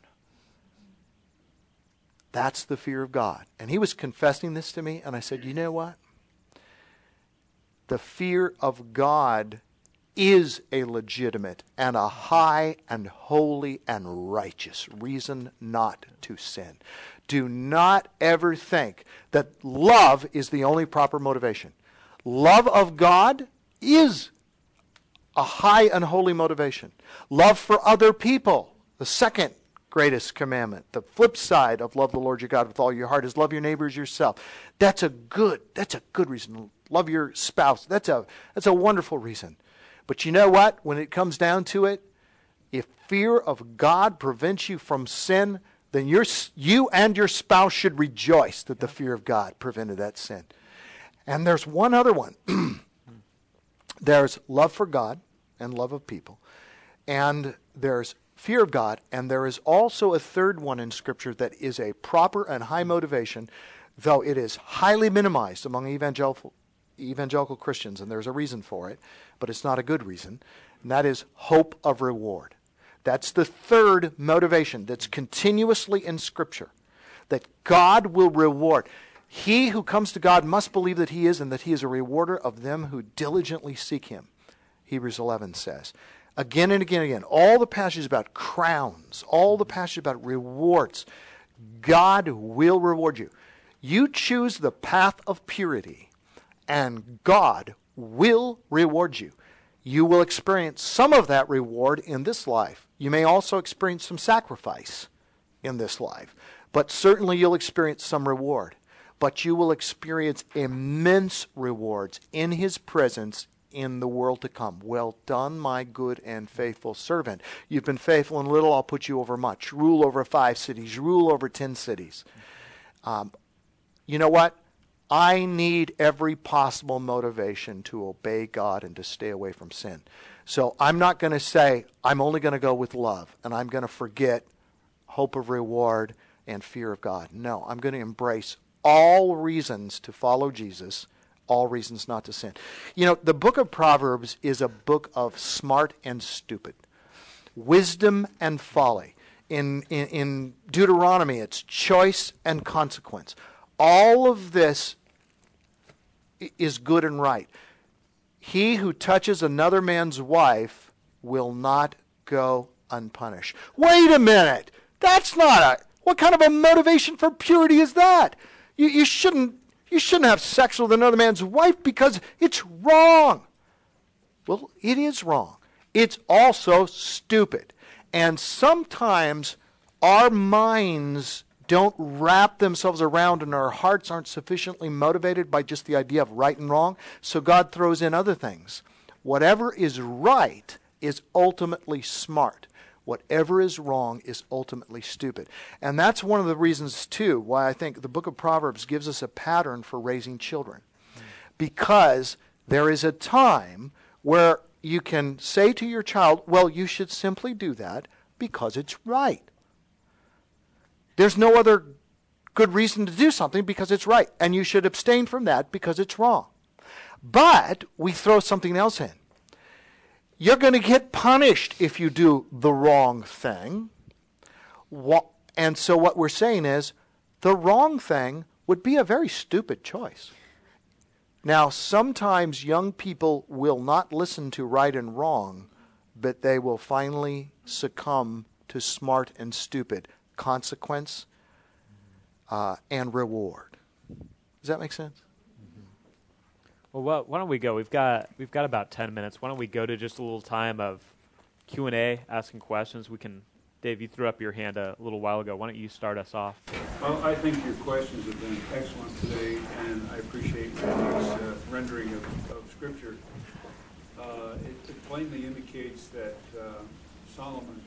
That's the fear of God. And he was confessing this to me, and I said, you know what? The fear of God is a legitimate and a high and holy and righteous reason not to sin. Do not ever think that love is the only proper motivation. Love of God is a high and holy motivation. Love for other people, the second greatest commandment. The flip side of love the Lord your God with all your heart is love your neighbor as yourself. That's a good, that's a good reason. Love your spouse. That's a, that's a wonderful reason. But you know what? When it comes down to it, if fear of God prevents you from sin, then your, you and your spouse should rejoice that the fear of God prevented that sin. And there's one other one. There's love for God and love of people. And there's fear of God. And there is also a third one in Scripture that is a proper and high motivation, though it is highly minimized among evangelical, evangelical Christians. And there's a reason for it, but it's not a good reason. And that is hope of reward. That's the third motivation that's continuously in Scripture. that God will reward. He who comes to God must believe that he is, and that he is a rewarder of them who diligently seek him, Hebrews eleven says. Again and again and again, all the passages about crowns, all the passages about rewards, God will reward you. You choose the path of purity, and God will reward you. You will experience some of that reward in this life. You may also experience some sacrifice in this life, but certainly you'll experience some reward. But you will experience immense rewards in his presence in the world to come. Well done, my good and faithful servant. You've been faithful in little, I'll put you over much. Rule over five cities, rule over ten cities. Um, you know what? I need every possible motivation to obey God and to stay away from sin. So I'm not going to say, I'm only going to go with love, and I'm going to forget hope of reward and fear of God. No, I'm going to embrace all reasons to follow Jesus, all reasons not to sin. You know, the book of Proverbs is a book of smart and stupid, wisdom and folly. In, in, in Deuteronomy, it's choice and consequence. All of this is good and right. He who touches another man's wife will not go unpunished. Wait a minute! That's not a... What kind of a motivation for purity is that? You, you shouldn't you shouldn't have sex with another man's wife because it's wrong. Well, it is wrong. It's also stupid. And sometimes our minds don't wrap themselves around and our hearts aren't sufficiently motivated by just the idea of right and wrong, so God throws in other things. Whatever is right is ultimately smart. Whatever is wrong is ultimately stupid. And that's one of the reasons, too, why I think the book of Proverbs gives us a pattern for raising children. Because there is a time where you can say to your child, well, you should simply do that because it's right. There's no other good reason to do something because it's right. And you should abstain from that because it's wrong. But we throw something else in. You're going to get punished if you do the wrong thing. And so what we're saying is, the wrong thing would be a very stupid choice. Now, sometimes young people will not listen to right and wrong, but they will finally succumb to smart and stupid, consequence uh, and reward. Does that make sense? Well, why, why don't we go? We've got we've got about ten minutes. Why don't we go to just a little time of Q and A, asking questions? We can. Dave, you threw up your hand a little while ago. Why don't you start us off? Well, I think your questions have been excellent today, and I appreciate Randy's uh, rendering of, of Scripture. Uh, it, it plainly indicates that uh, Solomon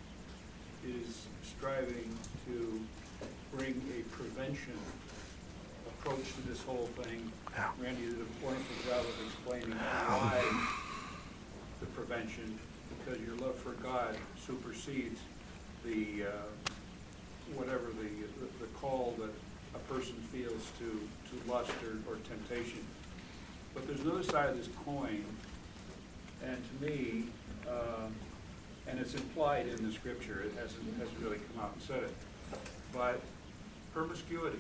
is striving to bring a prevention approach to this whole thing. Yeah. Randy did a wonderful job of explaining why the prevention, because your love for God supersedes the uh, whatever the, the the call that a person feels to, to lust or, or temptation. But there's another side of this coin, and to me, uh, and it's implied in the Scripture, it hasn't, hasn't really come out and said it, but promiscuity.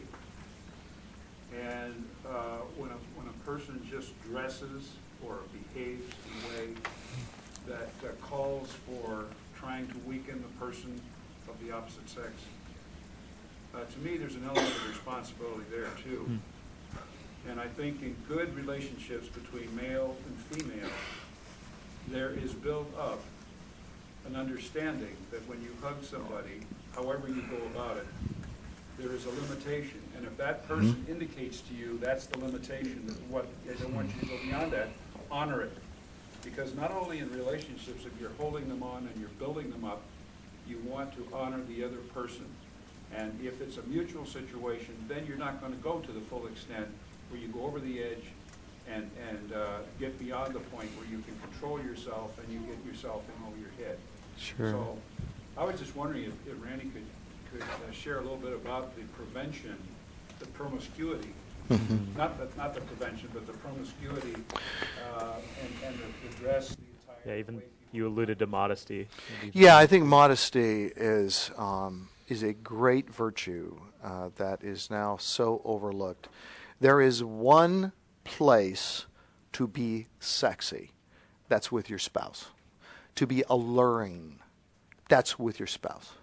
And uh, when a when a person just dresses or behaves in a way that uh, calls for trying to weaken the person of the opposite sex, uh, to me there's an element of responsibility there too. Mm. And I think in good relationships between male and female, there is built up an understanding that when you hug somebody, however you go about it, there is a limitation. And if that person mm-hmm. indicates to you that's the limitation, that what I don't want you to go beyond that, honor it. Because not only in relationships, if you're holding them on and you're building them up, you want to honor the other person. And if it's a mutual situation, then you're not going to go to the full extent where you go over the edge and, and uh, get beyond the point where you can control yourself and you get yourself in over your head. Sure. So I was just wondering if, if Randy could could uh, share a little bit about the prevention, the promiscuity, mm-hmm. not the not the prevention, but the promiscuity uh, and, and the, the dress, the attire. Yeah, even you alluded to modesty. Yeah, I think modesty is um, is a great virtue uh, that is now so overlooked. There is one place to be sexy. That's with your spouse. To be alluring. That's with your spouse.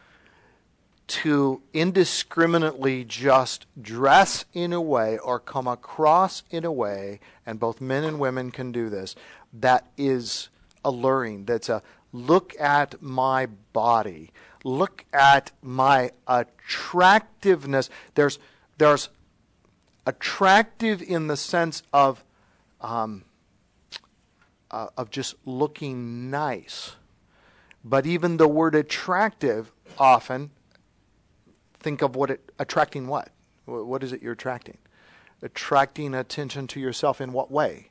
To indiscriminately just dress in a way or come across in a way, and both men and women can do this, that is alluring. That's a look at my body. Look at my attractiveness. There's there's attractive in the sense of um, uh, of just looking nice. But even the word attractive often, think of what it, attracting what? What is it you're attracting? Attracting attention to yourself in what way?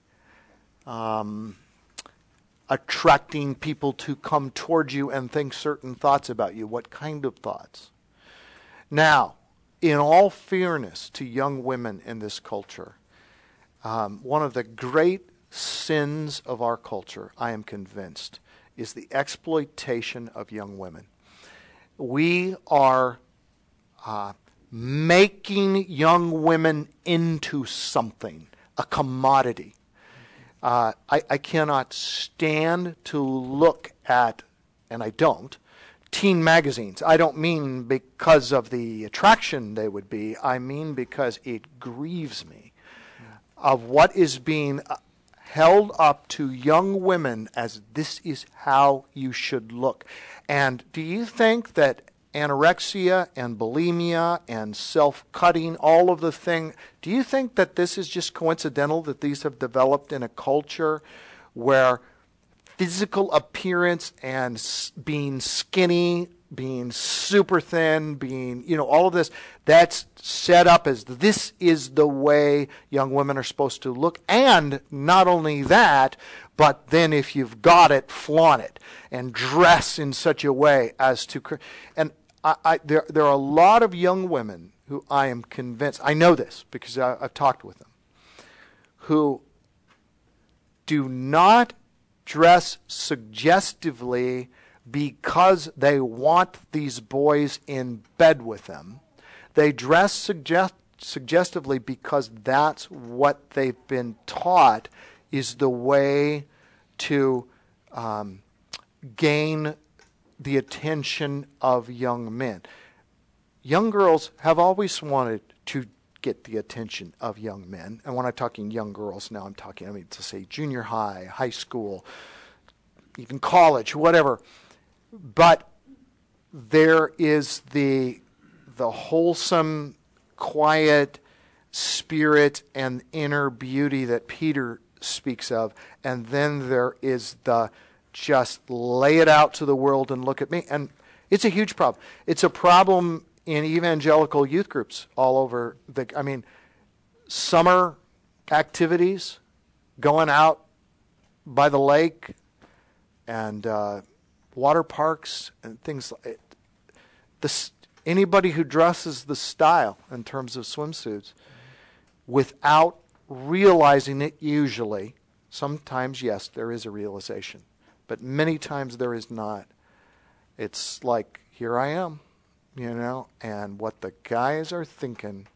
Um, attracting people to come towards you and think certain thoughts about you. What kind of thoughts? Now, in all fairness to young women in this culture, um, one of the great sins of our culture, I am convinced, is the exploitation of young women. We are uh, making young women into something, a commodity. Uh, I, I cannot stand to look at, and I don't, teen magazines. I don't mean because of the attraction they would be. I mean because it grieves me of what is being held up to young women as this is how you should look. And do you think that anorexia and bulimia and self-cutting, all of the thing, do you think that this is just coincidental that these have developed in a culture where physical appearance and s- being skinny, being super thin, being, you know, all of this, that's set up as this is the way young women are supposed to look. And not only that, but then if you've got it, flaunt it and dress in such a way as to, and I, I there, there are a lot of young women who I am convinced, I know this because I, I've talked with them, who do not dress suggestively because they want these boys in bed with them. They dress suggest- suggestively because that's what they've been taught is the way to um, gain the attention of young men. Young girls have always wanted to get the attention of young men. And when I'm talking young girls now, I'm talking, I mean, to say junior high, high school, even college, whatever. But there is the the wholesome, quiet spirit and inner beauty that Peter speaks of. And then there is the just lay it out to the world and look at me. And it's a huge problem. It's a problem in evangelical youth groups all over the, I mean, summer activities, going out by the lake and uh, water parks and things like it. This, anybody who dresses the style in terms of swimsuits without realizing it usually, sometimes, yes, there is a realization, but many times there is not. It's like, here I am, you know, and what the guys are thinking,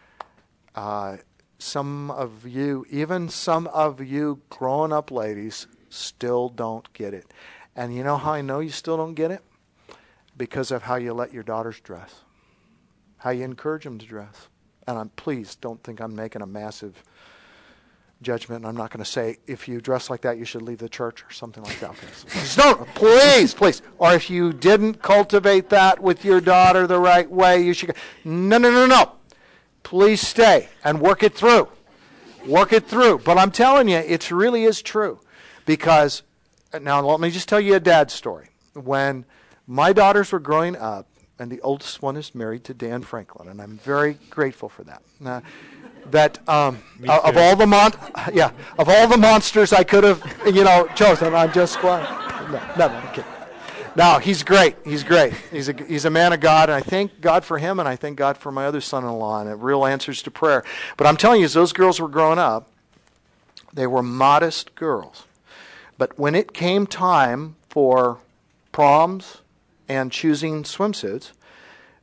uh, some of you, even some of you grown-up ladies, still don't get it. And you know how I know you still don't get it? Because of how you let your daughters dress. How you encourage them to dress. And I'm please don't think I'm making a massive judgment. And I'm not going to say, if you dress like that, you should leave the church or something like that. Okay. So, no, please, please. Or if you didn't cultivate that with your daughter the right way, you should go. No, no, no, no. Please stay and work it through. Work it through. But I'm telling you, it really is true. Because, now let me just tell you a dad's story. When my daughters were growing up, and the oldest one is married to Dan Franklin, and I'm very grateful for that. Uh, that um, uh, of all the mon- yeah, of all the monsters I could have, you know, chosen, I'm just quiet. No, no, no, I'm kidding. No, he's great. He's great. He's a he's a man of God, and I thank God for him, and I thank God for my other son-in-law, and it real answers to prayer. But I'm telling you, as those girls were growing up, they were modest girls. But when it came time for proms and choosing swimsuits,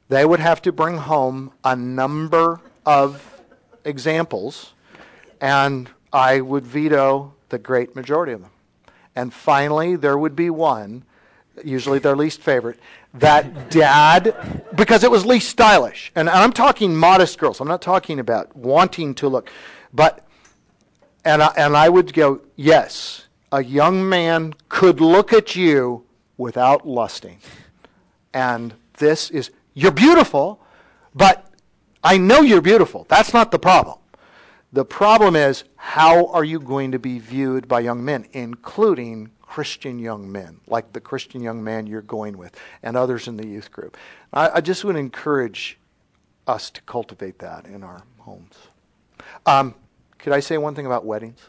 They would have to bring home a number of examples, and I would veto the great majority of them. And finally, there would be one, usually their least favorite, that dad, because it was least stylish. And I'm talking modest girls. I'm not talking about wanting to look. But, and I, and I would go, yes, a young man could look at you without lusting. And this is, you're beautiful, but I know you're beautiful. That's not the problem. The problem is, how are you going to be viewed by young men, including Christian young men, like the Christian young man you're going with, and others in the youth group? I, I just would encourage us to cultivate that in our homes. Um, could I say one thing about weddings?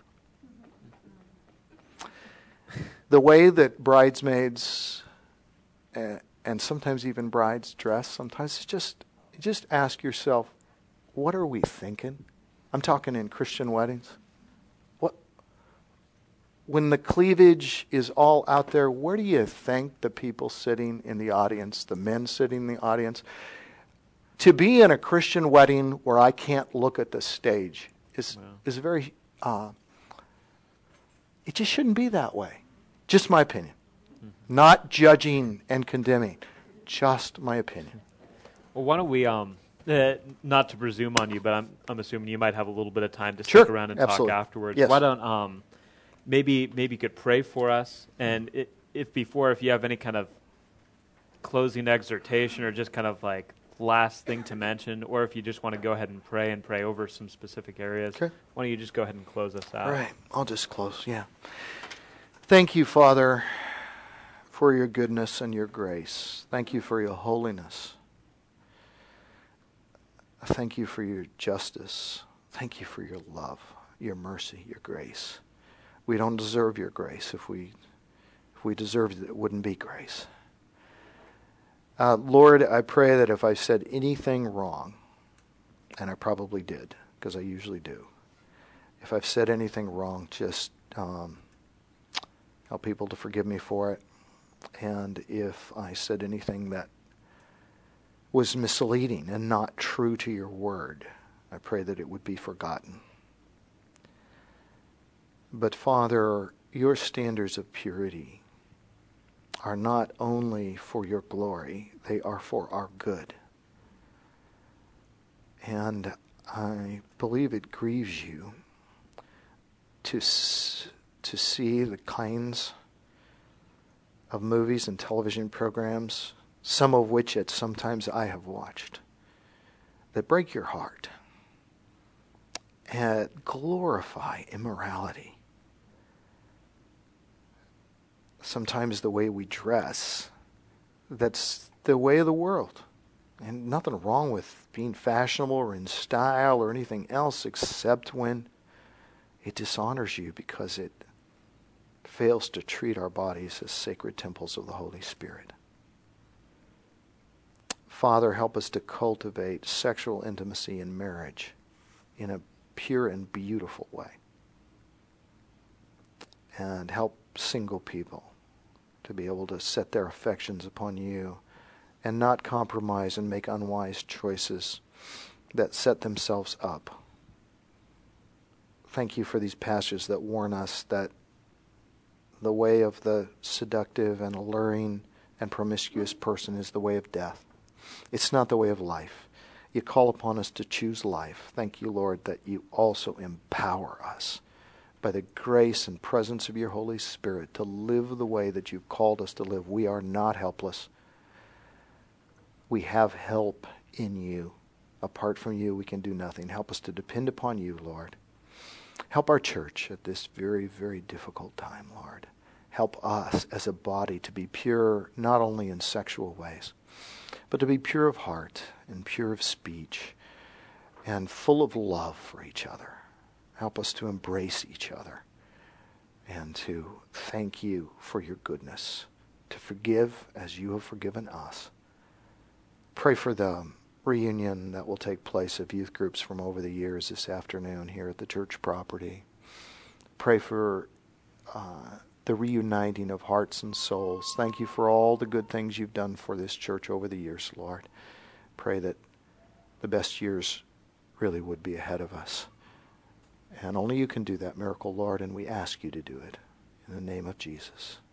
The way that bridesmaids uh, and sometimes even brides dress, sometimes it's just, just ask yourself, what are we thinking? I'm talking in Christian weddings. What, when the cleavage is all out there, where do you think the people sitting in the audience, the men sitting in the audience? To be in a Christian wedding where I can't look at the stage is wow. is very, uh, it just shouldn't be that way. Just my opinion. Mm-hmm. Not judging and condemning. Just my opinion. Well, why don't we... Um Uh, not to presume on you, but I'm I'm assuming you might have a little bit of time to sure, stick around and absolutely. talk afterwards. Yes. Why don't um maybe maybe you could pray for us, and it, if before if you have any kind of closing exhortation or just kind of like last thing to mention, or if you just want to go ahead and pray and pray over some specific areas, okay. Why don't you just go ahead and close us out? All right, I'll just close. Yeah. Thank you, Father, for your goodness and your grace. Thank you for your holiness. Thank you for your justice. Thank you for your love, your mercy, your grace. We don't deserve your grace. If we if we deserved it, it wouldn't be grace. Uh, Lord, I pray that if I said anything wrong, and I probably did, because I usually do, if I've said anything wrong, just um, help people to forgive me for it. And if I said anything that was misleading and not true to your word, I pray that it would be forgotten. But Father, your standards of purity are not only for your glory, they are for our good. And I believe it grieves you to s- to see the kinds of movies and television programs, some of which at sometimes I have watched, that break your heart and glorify immorality. Sometimes the way we dress, that's the way of the world. And nothing wrong with being fashionable or in style or anything else, except when it dishonors you because it fails to treat our bodies as sacred temples of the Holy Spirit. Father, help us to cultivate sexual intimacy in marriage in a pure and beautiful way. And help single people to be able to set their affections upon you and not compromise and make unwise choices that set themselves up. Thank you for these passages that warn us that the way of the seductive and alluring and promiscuous person is the way of death. It's not the way of life. You call upon us to choose life. Thank you, Lord, that you also empower us by the grace and presence of your Holy Spirit to live the way that you've called us to live. We are not helpless. We have help in you. Apart from you, we can do nothing. Help us to depend upon you, Lord. Help our church at this very, very difficult time, Lord. Help us as a body to be pure, not only in sexual ways, but to be pure of heart and pure of speech and full of love for each other. Help us to embrace each other and to thank you for your goodness, to forgive as you have forgiven us. Pray for the reunion that will take place of youth groups from over the years this afternoon here at the church property. Pray for uh, the reuniting of hearts and souls. Thank you for all the good things you've done for this church over the years, Lord. pray that the best years really would be ahead of us. And only you can do that miracle, Lord, and we ask you to do it. In the name of Jesus.